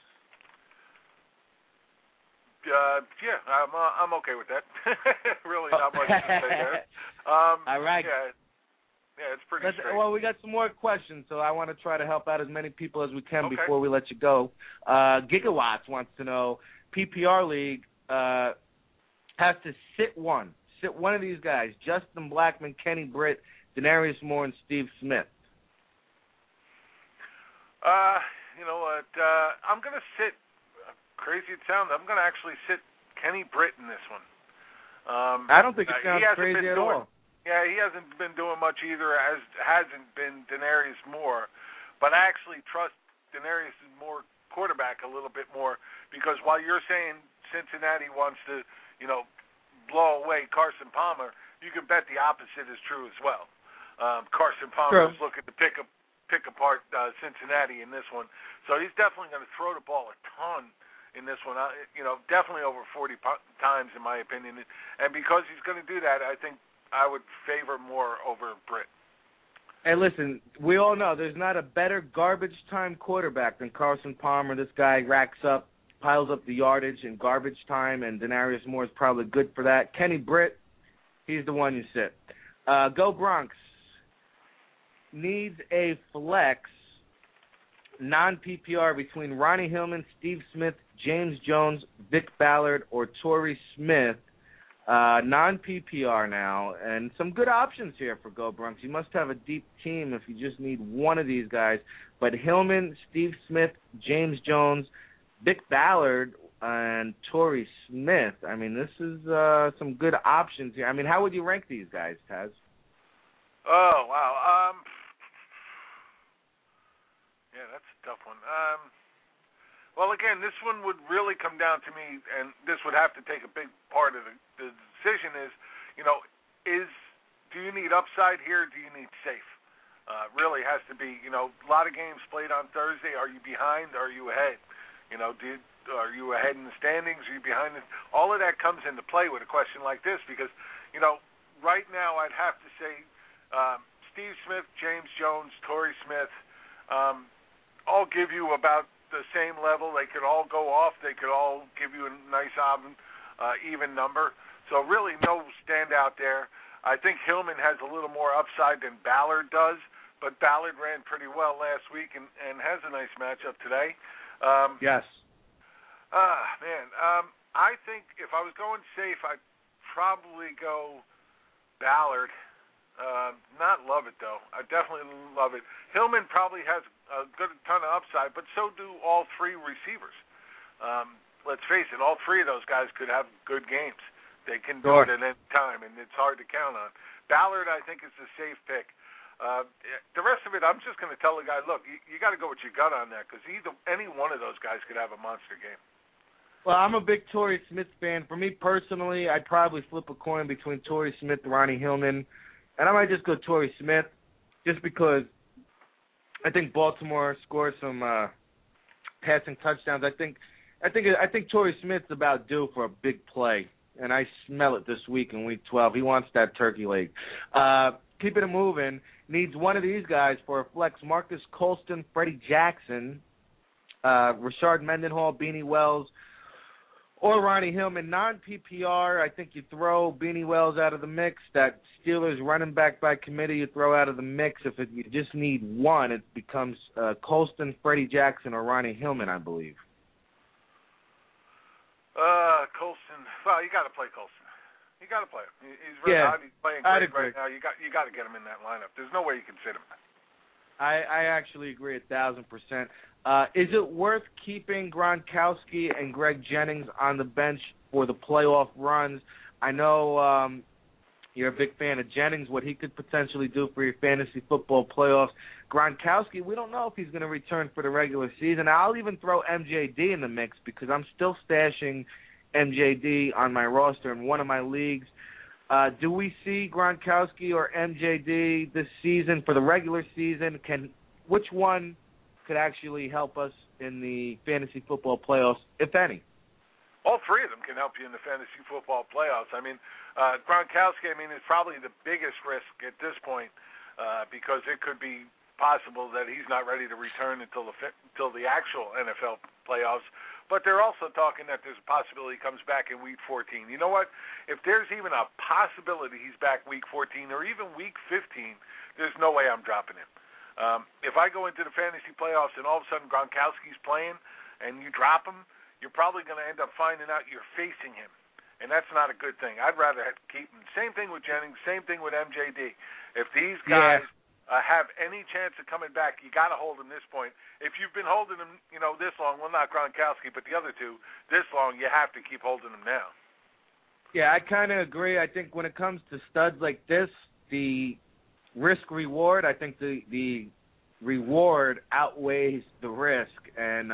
Yeah, I'm okay with that. Really not much to say there. All right. Yeah, it's pretty straight. Well, we got some more questions, so I want to try to help out as many people as we can before we let you go. Gigawatts wants to know, PPR League has to sit one of these guys, Justin Blackmon, Kenny Britt, Denarius Moore, and Steve Smith. You know what? I'm going to sit crazy it sounds, I'm going to actually sit Kenny Britt in this one. I don't think it sounds crazy at all. Yeah, he hasn't been doing much either, as hasn't been Denarius Moore. But I actually trust Denarius Moore quarterback a little bit more, because while you're saying Cincinnati wants to, blow away Carson Palmer, you can bet the opposite is true as well. Carson Palmer is looking to pick apart Cincinnati in this one. So he's definitely going to throw the ball a ton in this one, definitely over 40 times in my opinion. And because he's going to do that, I think I would favor Moore over Britt. Hey, listen, we all know there's not a better garbage time quarterback than Carson Palmer. This guy piles up the yardage in garbage time, and Denarius Moore is probably good for that. Kenny Britt, he's the one you sit. Go Bronx. Needs a flex non-PPR between Ronnie Hillman, Steve Smith, James Jones, Vic Ballard, or Torrey Smith. Non-PPR now, and some good options here for Go Bronx. You must have a deep team if you just need one of these guys. But Hillman, Steve Smith, James Jones, Vic Ballard, and Torrey Smith. I mean, this is some good options here. I mean, how would you rank these guys, Taz? Oh, wow. Yeah, that's a tough one. Well, again, this one would really come down to me, and this would have to take a big part of the decision is, do you need upside here, or do you need safe? Really has to be, a lot of games played on Thursday. Are you behind? Are you ahead? Are you ahead in the standings? Are you behind? All of that comes into play with a question like this because, right now I'd have to say Steve Smith, James Jones, Torrey Smith, all give you about the same level. They could all go off. They could all give you a nice even number. So really no standout there. I think Hillman has a little more upside than Ballard does, but Ballard ran pretty well last week and has a nice matchup today. Yes. I think if I was going safe, I'd probably go Ballard. Not love it, though. I definitely love it. Hillman probably has a good ton of upside, but so do all three receivers. Let's face it, all three of those guys could have good games. They can do it at any time, and it's hard to count on. Ballard, I think, is a safe pick. The rest of it, I'm just going to tell the guy, look, you got to go with your gut on that because any one of those guys could have a monster game. Well, I'm a big Torrey Smith fan. For me personally, I'd probably flip a coin between Torrey Smith and Ronnie Hillman. And I might just go Torrey Smith just because I think Baltimore scores some passing touchdowns. I think Torrey Smith's about due for a big play, and I smell it this week in Week 12. He wants that turkey leg. Keeping it moving, needs one of these guys for a flex. Marcus Colston, Freddie Jackson, Rashard Mendenhall, Beanie Wells, or Ronnie Hillman. Non-PPR, I think you throw Beanie Wells out of the mix. That Steelers running back by committee you throw out of the mix. If you just need one, it becomes Colston, Freddie Jackson, or Ronnie Hillman, I believe. Colston. Well, you got to play Colston. You got to play him. He's really hot. He's playing great right now. You got to get him in that lineup. There's no way you can sit him. I actually agree 1,000%. Is it worth keeping Gronkowski and Greg Jennings on the bench for the playoff runs? I know you're a big fan of Jennings, what he could potentially do for your fantasy football playoffs. Gronkowski, we don't know if he's going to return for the regular season. I'll even throw MJD in the mix because I'm still stashing MJD on my roster in one of my leagues. Do we see Gronkowski or MJD this season for the regular season? Which one could actually help us in the fantasy football playoffs, if any? All three of them can help you in the fantasy football playoffs. I mean, Gronkowski, is probably the biggest risk at this point because it could be possible that he's not ready to return until the actual NFL playoffs. But they're also talking that there's a possibility he comes back in Week 14. You know what? If there's even a possibility he's back Week 14 or even Week 15, there's no way I'm dropping him. If I go into the fantasy playoffs and all of a sudden Gronkowski's playing and you drop him, you're probably going to end up finding out you're facing him. And that's not a good thing. I'd rather keep him. Same thing with Jennings, same thing with MJD. If these guys have any chance of coming back, you got to hold him this point. If you've been holding him, this long, well, not Gronkowski, but the other two, this long, you have to keep holding him now. Yeah, I kind of agree. I think when it comes to studs like this, the risk-reward, I think the reward outweighs the risk. And,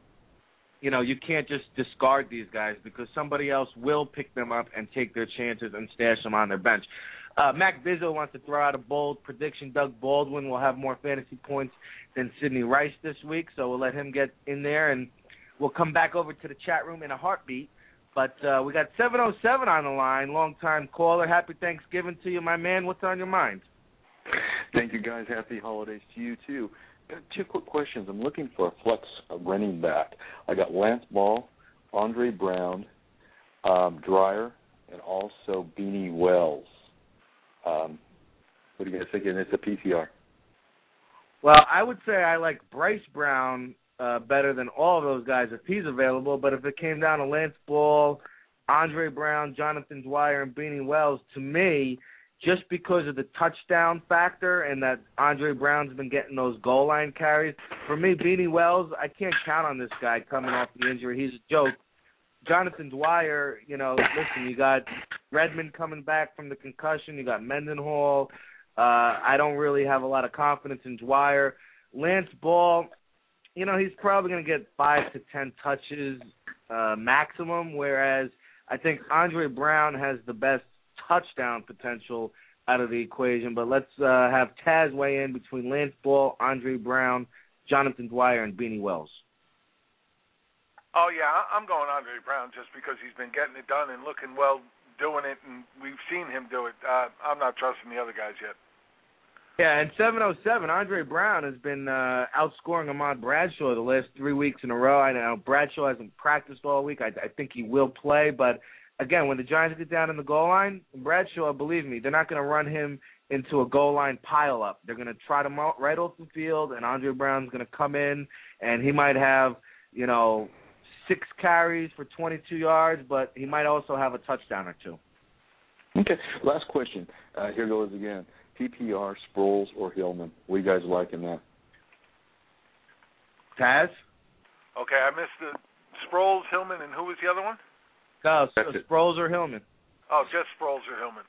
you can't just discard these guys because somebody else will pick them up and take their chances and stash them on their bench. Mac Bizzo wants to throw out a bold prediction. Doug Baldwin will have more fantasy points than Sidney Rice this week, so we'll let him get in there, and we'll come back over to the chat room in a heartbeat. But we got 707 on the line, long-time caller. Happy Thanksgiving to you, my man. What's on your mind? Thank you, guys. Happy holidays to you, too. Got 2 quick questions. I'm looking for a flex running back. I got Lance Ball, Andre Brown, Dreyer, and also Beanie Wells. What do you guys think? And it's a PPR. Well, I would say I like Bryce Brown better than all of those guys if he's available. But if it came down to Lance Ball, Andre Brown, Jonathan Dwyer, and Beanie Wells, to me, just because of the touchdown factor and that Andre Brown's been getting those goal line carries, for me, Beanie Wells, I can't count on this guy coming off the injury. He's a joke. Jonathan Dwyer, listen, you got Redmond coming back from the concussion. You got Mendenhall. I don't really have a lot of confidence in Dwyer. Lance Ball, he's probably going to get 5 to 10 touches maximum, whereas I think Andre Brown has the best touchdown potential out of the equation. But let's have Taz weigh in between Lance Ball, Andre Brown, Jonathan Dwyer, and Beanie Wells. Oh, yeah, I'm going Andre Brown just because he's been getting it done and looking well doing it, and we've seen him do it. I'm not trusting the other guys yet. Yeah, and 707, Andre Brown has been outscoring Ahmad Bradshaw the last 3 weeks in a row. I know Bradshaw hasn't practiced all week. I think he will play, but again, when the Giants get down in the goal line, Bradshaw, believe me, they're not going to run him into a goal line pile-up. They're going to trot him out right off the field, and Andre Brown's going to come in, and he might have, 6 carries for 22 yards, but he might also have a touchdown or 2. Okay, last question. Here goes again. PPR, Sproles, or Hillman? What are you guys liking that? Taz? Okay, I missed the Sproles, Hillman, and who was the other one? No, Sproles or Hillman. Oh, just Sproles or Hillman.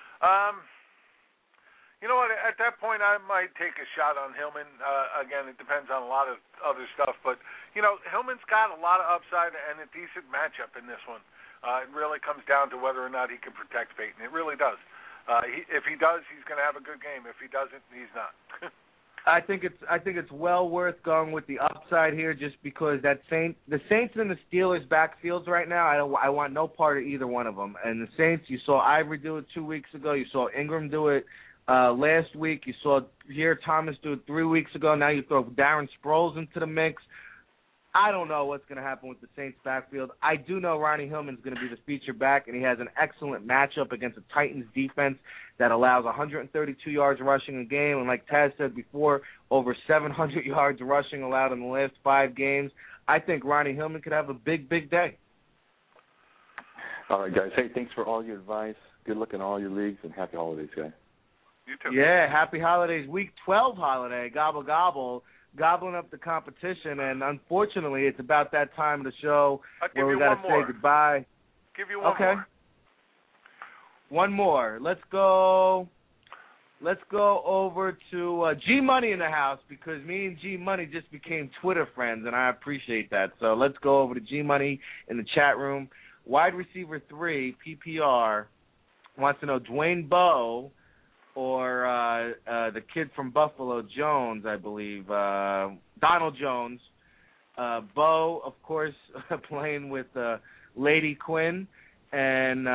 You know what? At that point, I might take a shot on Hillman. Again, it depends on a lot of other stuff. But, Hillman's got a lot of upside and a decent matchup in this one. It really comes down to whether or not he can protect Peyton. It really does. If he does, he's going to have a good game. If he doesn't, he's not. I think it's well worth going with the upside here, just because the Saints and the Steelers backfields right now, I want no part of either one of them. And the Saints, you saw Ivory do it 2 weeks ago. You saw Ingram do it last week. You saw Pierre Thomas do it 3 weeks ago. Now you throw Darren Sproles into the mix. I don't know what's going to happen with the Saints backfield. I do know Ronnie Hillman's going to be the feature back, and he has an excellent matchup against a Titans defense that allows 132 yards rushing a game. And like Taz said before, over 700 yards rushing allowed in the last 5 games. I think Ronnie Hillman could have a big, big day. All right, guys. Hey, thanks for all your advice. Good luck in all your leagues, and happy holidays, guys. You too. Yeah, happy holidays. Week 12 holiday, gobble, gobble. Gobbling up the competition, and unfortunately, it's about that time of the show where we got to say goodbye. Give you one more. One more. Let's go over to G Money in the house, because me and G Money just became Twitter friends, and I appreciate that. So let's go over to G Money in the chat room. Wide receiver 3, PPR, wants to know Dwayne Bowe or the kid from Buffalo, Jones, I believe, Donald Jones. Bo, of course, playing with Lady Quinn, and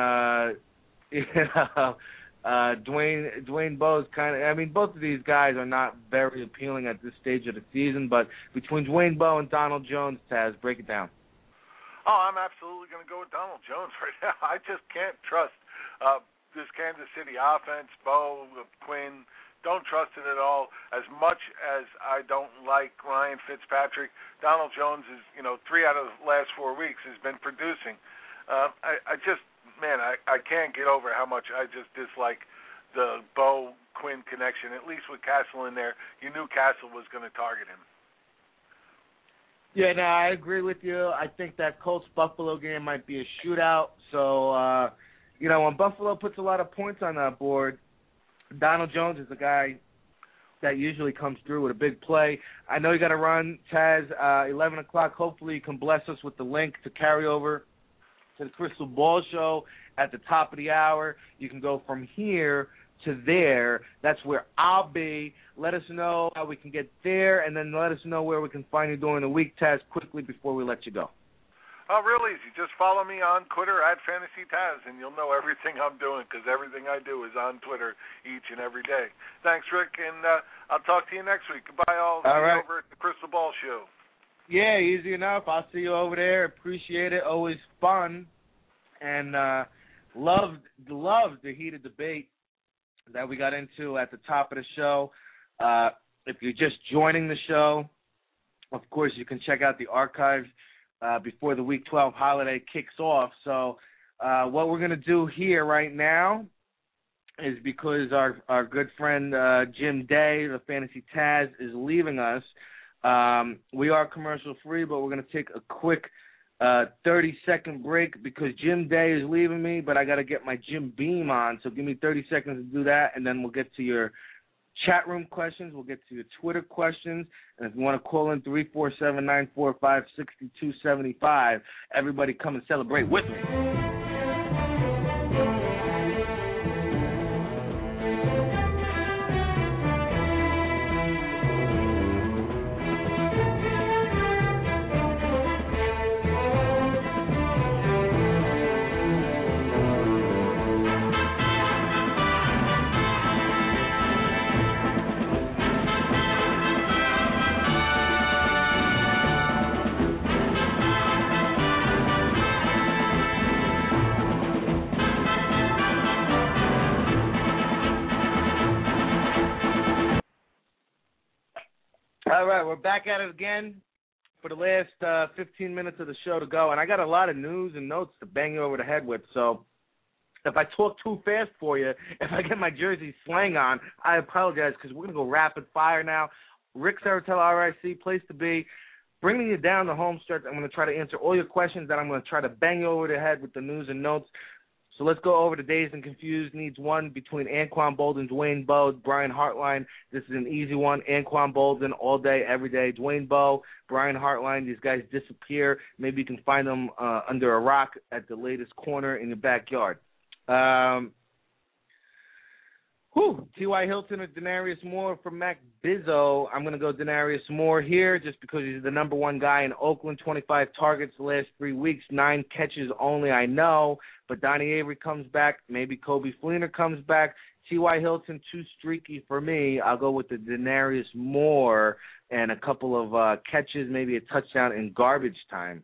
Dwayne Bowe's both of these guys are not very appealing at this stage of the season, but between Dwayne Bowe and Donald Jones, Taz, break it down. Oh, I'm absolutely going to go with Donald Jones right now. I just can't trust this Kansas City offense. Bo, Quinn, don't trust it at all. As much as I don't like Ryan Fitzpatrick, Donald Jones is, 3 out of the last 4 weeks has been producing. I can't get over how much I just dislike the Bo, Quinn connection. At least with Castle in there, you knew Castle was going to target him. Yeah, no, I agree with you. I think that Colts-Buffalo game might be a shootout. So, when Buffalo puts a lot of points on that board, Donald Jones is the guy that usually comes through with a big play. I know you got to run, Taz, 11 o'clock. Hopefully you can bless us with the link to carry over to the Crystal Ball Show at the top of the hour. You can go from here to there. That's where I'll be. Let us know how we can get there, and then let us know where we can find you during the week, Taz, quickly before we let you go. Oh, real easy. Just follow me on Twitter at FantasyTaz, and you'll know everything I'm doing because everything I do is on Twitter each and every day. Thanks, Rick, and I'll talk to you next week. Goodbye, all. All right. Over at the Crystal Ball Show. Yeah, easy enough. I'll see you over there. Appreciate it. Always fun. And loved the heated debate that we got into at the top of the show. If you're just joining the show, of course, you can check out the archive before the Week 12 holiday kicks off. So what we're going to do here right now is because our good friend Jim Day, the Fantasy Taz, is leaving us. We are commercial free, but we're going to take a quick 30-second break because Jim Day is leaving me, but I got to get my Jim Beam on. So give me 30 seconds to do that, and then we'll get to your chat room questions. We'll get to your Twitter questions. And if you want to call in, 347-945-6275, everybody come and celebrate with me. All right, we're back at it again for the last 15 minutes of the show to go, and I got a lot of news and notes to bang you over the head with, so if I talk too fast for you, if I get my Jersey slang on, I apologize because we're going to go rapid fire now. Rick Saratella, RIC, place to be. Bringing you down the home stretch, I'm going to try to answer all your questions, then I'm going to try to bang you over the head with the news and notes. So let's go over the Dazed and Confused Needs one between Anquan Boldin, Dwayne Bowe, Brian Hartline. This is an easy one. Anquan Boldin all day, every day. Dwayne Bowe, Brian Hartline. These guys disappear. Maybe you can find them under a rock at the latest corner in your backyard. T.Y. Hilton or Denarius Moore from Mac Bizzo. I'm going to go Denarius Moore here just because he's the number one guy in Oakland. 25 targets the last 3 weeks, 9 catches only, I know. But Donnie Avery comes back. Maybe Kobe Fleener comes back. T.Y. Hilton, too streaky for me. I'll go with the Denarius Moore and a couple of catches, maybe a touchdown in garbage time.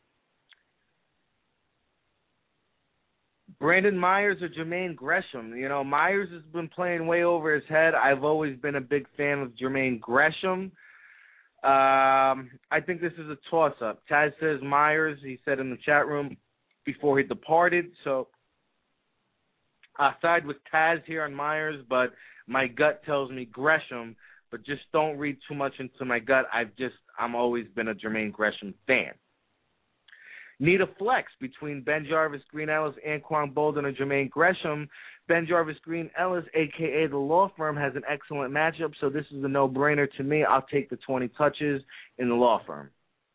Brandon Myers or Jermaine Gresham. You know, Myers has been playing way over his head. I've always been a big fan of Jermaine Gresham. I think this is a toss-up. Taz says Myers, he said in the chat room before he departed. So I'll side with Taz here on Myers, but my gut tells me Gresham. But just don't read too much into my gut. I'm always been a Jermaine Gresham fan. Need a flex between Ben Jarvis, Green Ellis, Anquan Boldin, or Jermaine Gresham. Ben Jarvis, Green Ellis, a.k.a. the law firm, has an excellent matchup, so this is a no-brainer to me. I'll take the 20 touches in the law firm.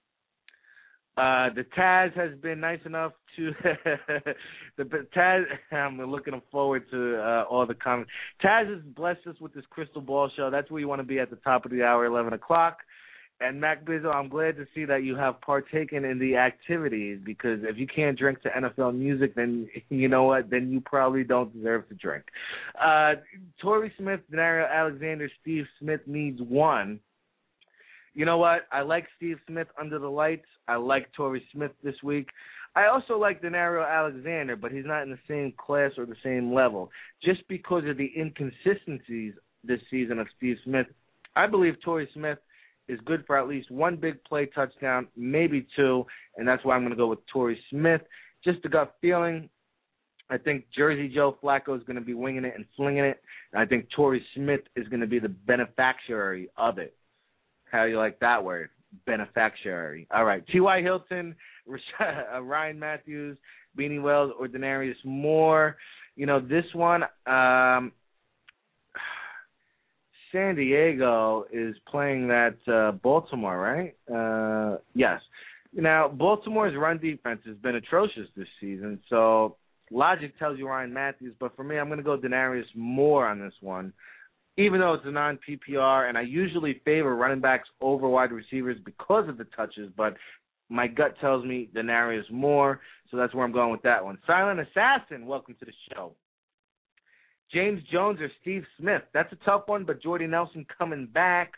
The Taz has been nice enough to I'm looking forward to all the comments. Taz has blessed us with this Crystal Ball Show. That's where you want to be at the top of the hour, 11 o'clock. And Mac Bizzo, I'm glad to see that you have partaken in the activities, because if you can't drink to NFL music, then you know what? Then you probably don't deserve to drink. Torrey Smith, Denario Alexander, Steve Smith needs one. You know what? I like Steve Smith under the lights. I like Torrey Smith this week. I also like Denario Alexander, but he's not in the same class or the same level. Just because of the inconsistencies this season of Steve Smith, I believe Torrey Smith is good for at least one big play touchdown, maybe two, and that's why I'm going to go with Torrey Smith. Just a gut feeling. I think Jersey Joe Flacco is going to be winging it and flinging it. And I think Torrey Smith is going to be the beneficiary of it. How do you like that word? Beneficiary. All right. T.Y. Hilton, Ryan Matthews, Beanie Wells, or Denarius Moore. You know, this one, San Diego is playing that Baltimore, right? Yes. Now, Baltimore's run defense has been atrocious this season, so logic tells you Ryan Matthews, but for me, I'm going to go Denarius Moore on this one, even though it's a non-PPR, and I usually favor running backs over wide receivers because of the touches, but my gut tells me Denarius Moore, so that's where I'm going with that one. Silent Assassin, welcome to the show. James Jones or Steve Smith? That's a tough one, but Jordy Nelson coming back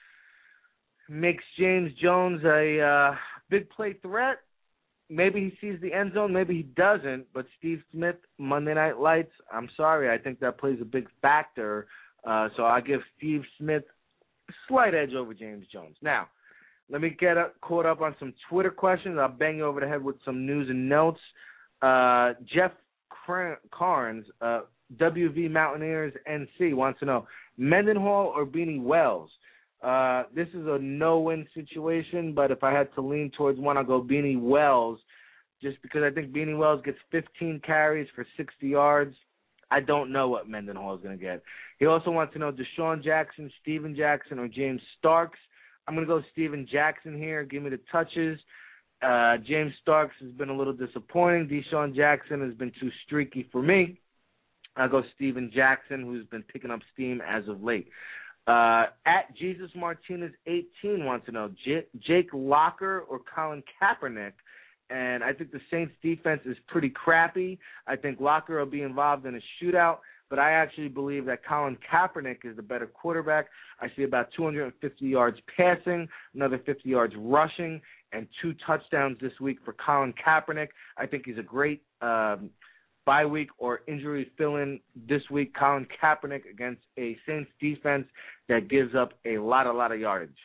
makes James Jones a big play threat. Maybe he sees the end zone, maybe he doesn't, but Steve Smith, Monday Night Lights, I'm sorry, I think that plays a big factor. So I give Steve Smith a slight edge over James Jones. Now, let me get caught up on some Twitter questions. I'll bang you over the head with some news and notes. Jeff Carnes, WV Mountaineers NC, wants to know, Mendenhall or Beanie Wells? This is a no-win situation, but if I had to lean towards one, I'll go Beanie Wells, just because I think Beanie Wells gets 15 carries for 60 yards. I don't know what Mendenhall is going to get. He also wants to know Deshaun Jackson, Steven Jackson, or James Starks. I'm going to go Steven Jackson here. Give me the touches. James Starks has been a little disappointing. Deshaun Jackson has been too streaky for me. I'll go Steven Jackson, who's been picking up steam as of late. At Jesus Martinez 18 wants to know Jake Locker or Colin Kaepernick, and I think the Saints defense is pretty crappy. I think Locker will be involved in a shootout, but I actually believe that Colin Kaepernick is the better quarterback. I see about 250 yards passing, another 50 yards rushing, and 2 touchdowns this week for Colin Kaepernick. I think he's a great bye week or injury fill-in this week. Colin Kaepernick against a Saints defense that gives up a lot of yardage.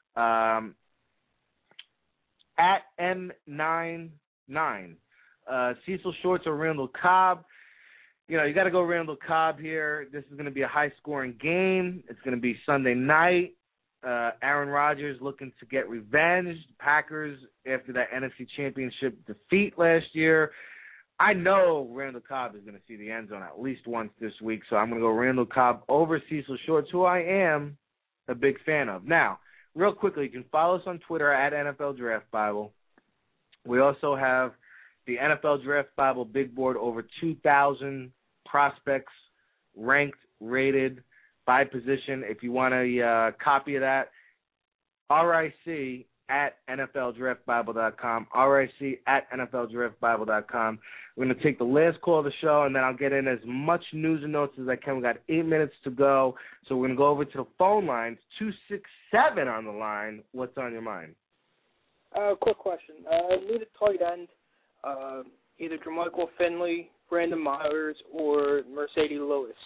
At M99, Cecil Shorts or Randall Cobb. You know, you got to go Randall Cobb here. This is going to be a high-scoring game. It's going to be Sunday night. Aaron Rodgers looking to get revenge. The Packers, after that NFC Championship defeat last year, I know Randall Cobb is going to see the end zone at least once this week, so I'm going to go Randall Cobb over Cecil Shorts, who I am a big fan of. Now, real quickly, you can follow us on Twitter at NFL Draft Bible. We also have the NFL Draft Bible big board, over 2,000 prospects ranked, rated by position. If you want a copy of that, RIC at NFLDraftBible.com, RIC at NFLDraftBible.com. We're going to take the last call of the show, and then I'll get in as much news and notes as I can. We've got 8 minutes to go, so we're going to go over to the phone lines. 267 on the line. What's on your mind? Quick question. Need a tight end, either Jermichael Finley, Brandon Myers, or Mercedes Lewis.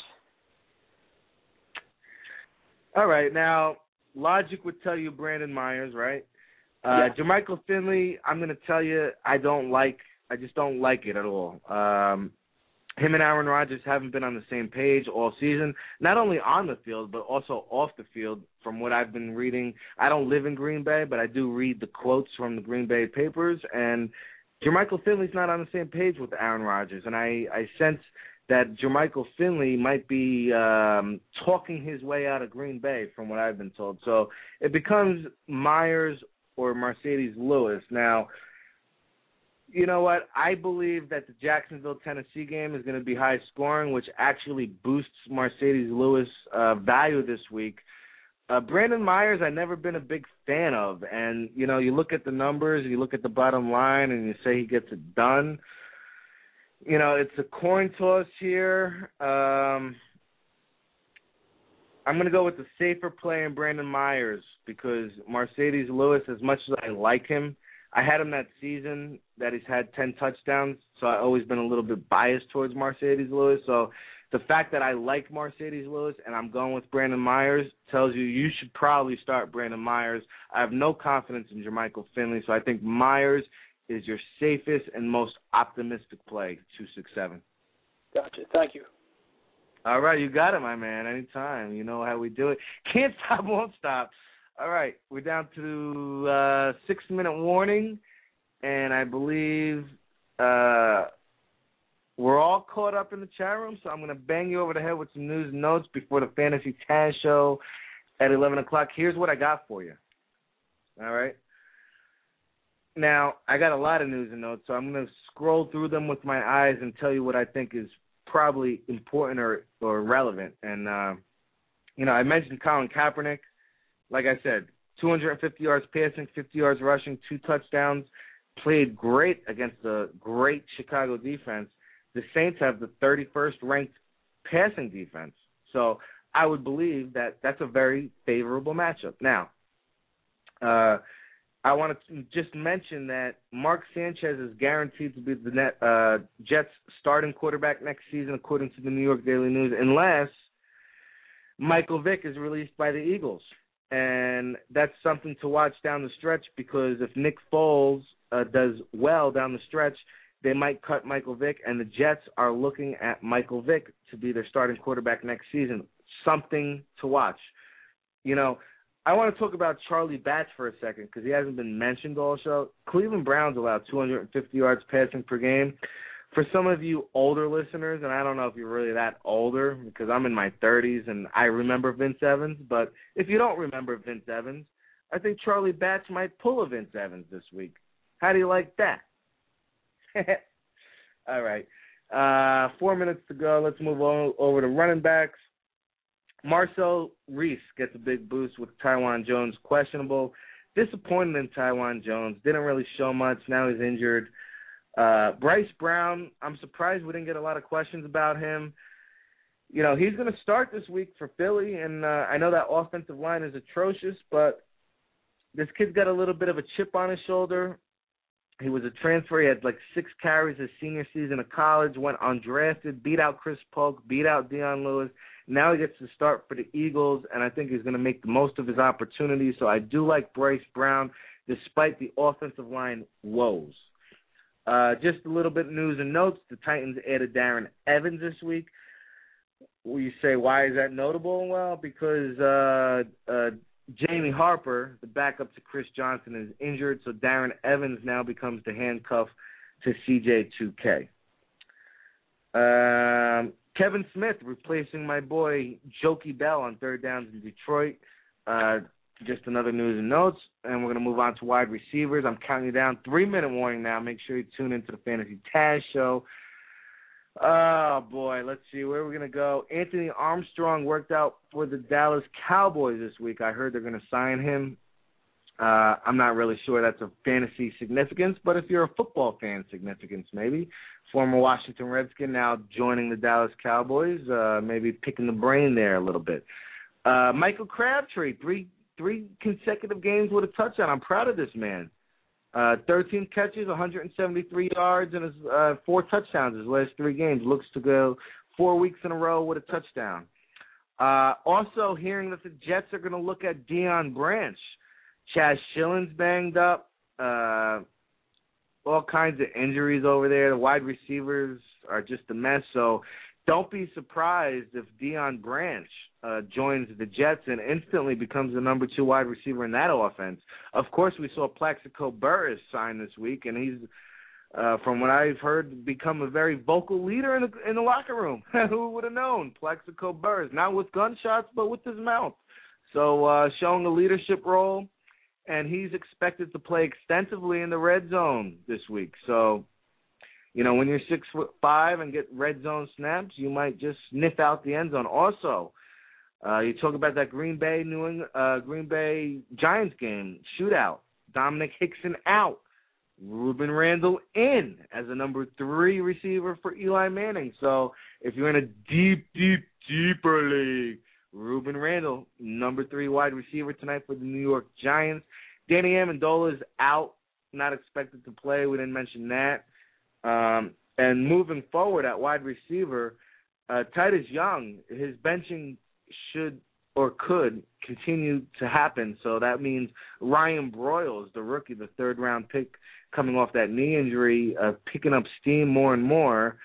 All right. Now, logic would tell you Brandon Myers, right? Yeah. Jermichael Finley, I'm going to tell you, I just don't like it at all. Him and Aaron Rodgers haven't been on the same page all season, not only on the field, but also off the field from what I've been reading. I don't live in Green Bay, but I do read the quotes from the Green Bay papers, and Jermichael Finley's not on the same page with Aaron Rodgers, and I sense that Jermichael Finley might be talking his way out of Green Bay from what I've been told. So it becomes Myers or Mercedes Lewis. Now, you know what? I believe that the Jacksonville-Tennessee game is going to be high scoring, which actually boosts Mercedes Lewis' value this week. Brandon Myers, I've never been a big fan of. And, you know, you look at the numbers, you look at the bottom line, and you say he gets it done. You know, it's a coin toss here. I'm going to go with the safer play in Brandon Myers because Mercedes Lewis, as much as I like him, I had him that season that he's had 10 touchdowns, so I've always been a little bit biased towards Mercedes Lewis. So the fact that I like Mercedes Lewis and I'm going with Brandon Myers tells you should probably start Brandon Myers. I have no confidence in Jermichael Finley, so I think Myers is your safest and most optimistic play, 267. Gotcha. Thank you. All right, you got it, my man. Anytime. You know how we do it. Can't stop, won't stop. All right, we're down to 6-minute warning, and I believe we're all caught up in the chat room, so I'm going to bang you over the head with some news and notes before the Fantasy Taz show at 11 o'clock. Here's what I got for you. All right? Now, I got a lot of news and notes, so I'm going to scroll through them with my eyes and tell you what I think is probably important or relevant. And, I mentioned Colin Kaepernick. Like I said, 250 yards passing, 50 yards rushing, 2 touchdowns, played great against a great Chicago defense. The Saints have the 31st ranked passing defense. So I would believe that that's a very favorable matchup. Now, I want to just mention that Mark Sanchez is guaranteed to be the Jets' starting quarterback next season, according to the New York Daily News, unless Michael Vick is released by the Eagles. And that's something to watch down the stretch, because if Nick Foles does well down the stretch, they might cut Michael Vick, and the Jets are looking at Michael Vick to be their starting quarterback next season. Something to watch. I want to talk about Charlie Batch for a second, because he hasn't been mentioned all show. Cleveland Browns allowed 250 yards passing per game. For some of you older listeners, and I don't know if you're really that older, because I'm in my 30s and I remember Vince Evans, but if you don't remember Vince Evans, I think Charlie Batch might pull a Vince Evans this week. How do you like that? All right. 4 minutes to go. Let's move on over to running backs. Marcel Reese gets a big boost with Taiwan Jones questionable. Disappointed in Taiwan Jones. Didn't really show much. Now he's injured. Bryce Brown, I'm surprised we didn't get a lot of questions about him. He's going to start this week for Philly, and I know that offensive line is atrocious, but this kid's got a little bit of a chip on his shoulder. He was a transfer. He had 6 carries his senior season of college, went undrafted, beat out Chris Polk, beat out Deion Lewis. Now he gets to start for the Eagles, and I think he's going to make the most of his opportunities. So I do like Bryce Brown, despite the offensive line woes. Just a little bit of news and notes. The Titans added Darren Evans this week. You say, why is that notable? Well, because Jamie Harper, the backup to Chris Johnson, is injured, so Darren Evans now becomes the handcuff to CJ2K. Kevin Smith replacing my boy Jokey Bell on third downs in Detroit. Just another news and notes, and we're going to move on to wide receivers. I'm counting you down. 3-minute warning now. Make sure you tune into the Fantasy Taz show. Oh, boy. Let's see. Where are we going to go? Anthony Armstrong worked out for the Dallas Cowboys this week. I heard they're going to sign him. I'm not really sure that's of fantasy significance, but if you're a football fan, significance maybe. Former Washington Redskin now joining the Dallas Cowboys, maybe picking the brain there a little bit. Michael Crabtree, three consecutive games with a touchdown. I'm proud of this man. 13 catches, 173 yards, and his 4 touchdowns his last 3 games. Looks to go 4 weeks in a row with a touchdown. Also hearing that the Jets are going to look at Deion Branch. Chaz Schillen's banged up. All kinds of injuries over there. The wide receivers are just a mess. So don't be surprised if Deion Branch joins the Jets and instantly becomes the number 2 wide receiver in that offense. Of course, we saw Plaxico Burress sign this week, and he's, from what I've heard, become a very vocal leader in the locker room. Who would have known? Plaxico Burress, not with gunshots, but with his mouth. So showing a leadership role, and he's expected to play extensively in the red zone this week. So, when you're 6'5" and get red zone snaps, you might just sniff out the end zone. Also, you talk about that Green Bay Giants game shootout. Dominic Hickson out, Ruben Randall in as a number 3 receiver for Eli Manning. So if you're in a deeper league, Ruben Randall, number 3 wide receiver tonight for the New York Giants. Danny Amendola is out, not expected to play. We didn't mention that. And moving forward at wide receiver, Titus Young, his benching should or could continue to happen. So that means Ryan Broyles, the rookie, the 3rd-round pick coming off that knee injury, picking up steam more and more.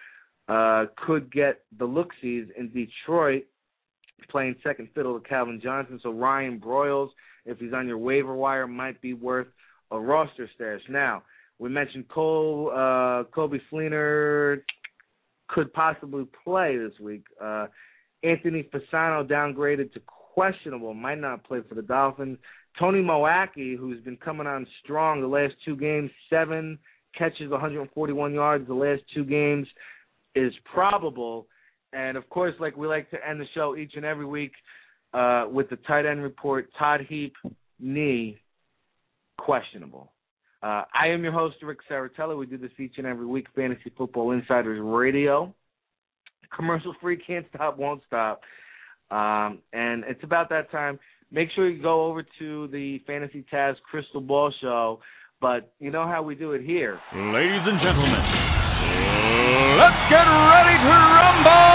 could get the looksies in Detroit, playing second fiddle to Calvin Johnson. So Ryan Broyles, if he's on your waiver wire, might be worth a roster stash. Now, we mentioned Kobe Fleener could possibly play this week. Anthony Fasano downgraded to questionable, might not play for the Dolphins. Tony Moaki, who's been coming on strong the last 2 games, 7 catches, 141 yards the last 2 games, is probable. And, of course, like we like to end the show each and every week with the tight end report, Todd Heap, knee, questionable. I am your host, Rick Saratella. We do this each and every week, Fantasy Football Insiders Radio. Commercial free, can't stop, won't stop. And it's about that time. Make sure you go over to the Fantasy Taz Crystal Ball Show. But you know how we do it here. Ladies and gentlemen, let's get ready to rumble!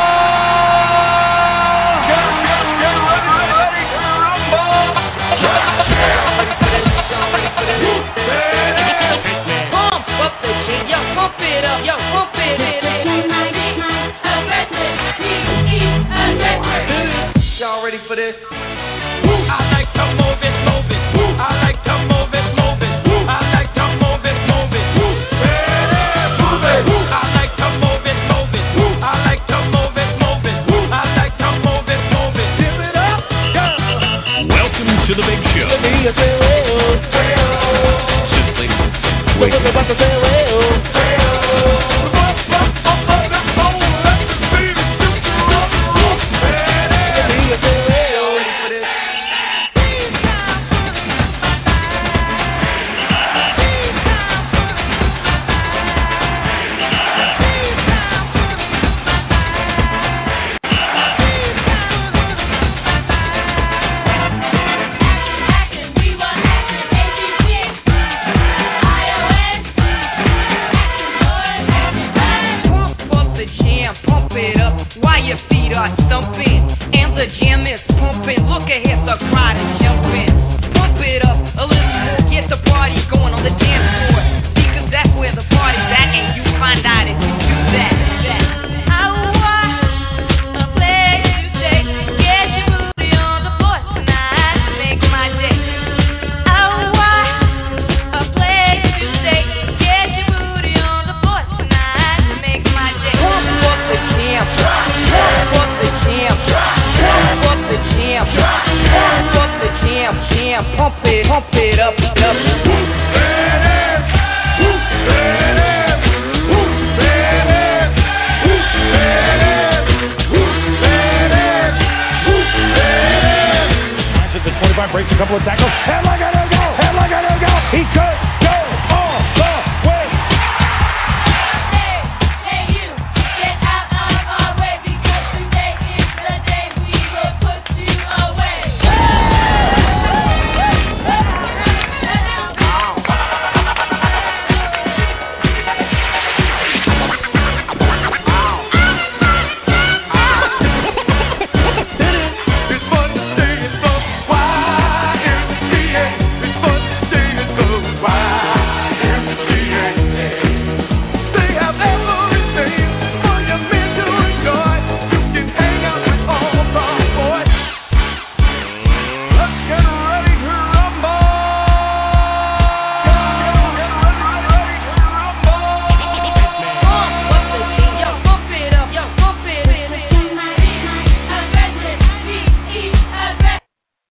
Get ready to rumble! Pump up the shit, yo, pump it up, yo, pump it in. Y'all ready for this? I like to move it, move it. I like to move it, move it. I like to move it, move it. Move it. I like to move it, move it. I like to move it, move it. I like to move it, move it. Give it up, go. Welcome to the big show. Simply wait. Breaks a couple of tackles. Headlock, I don't go. Headlock, I don't go. He comes.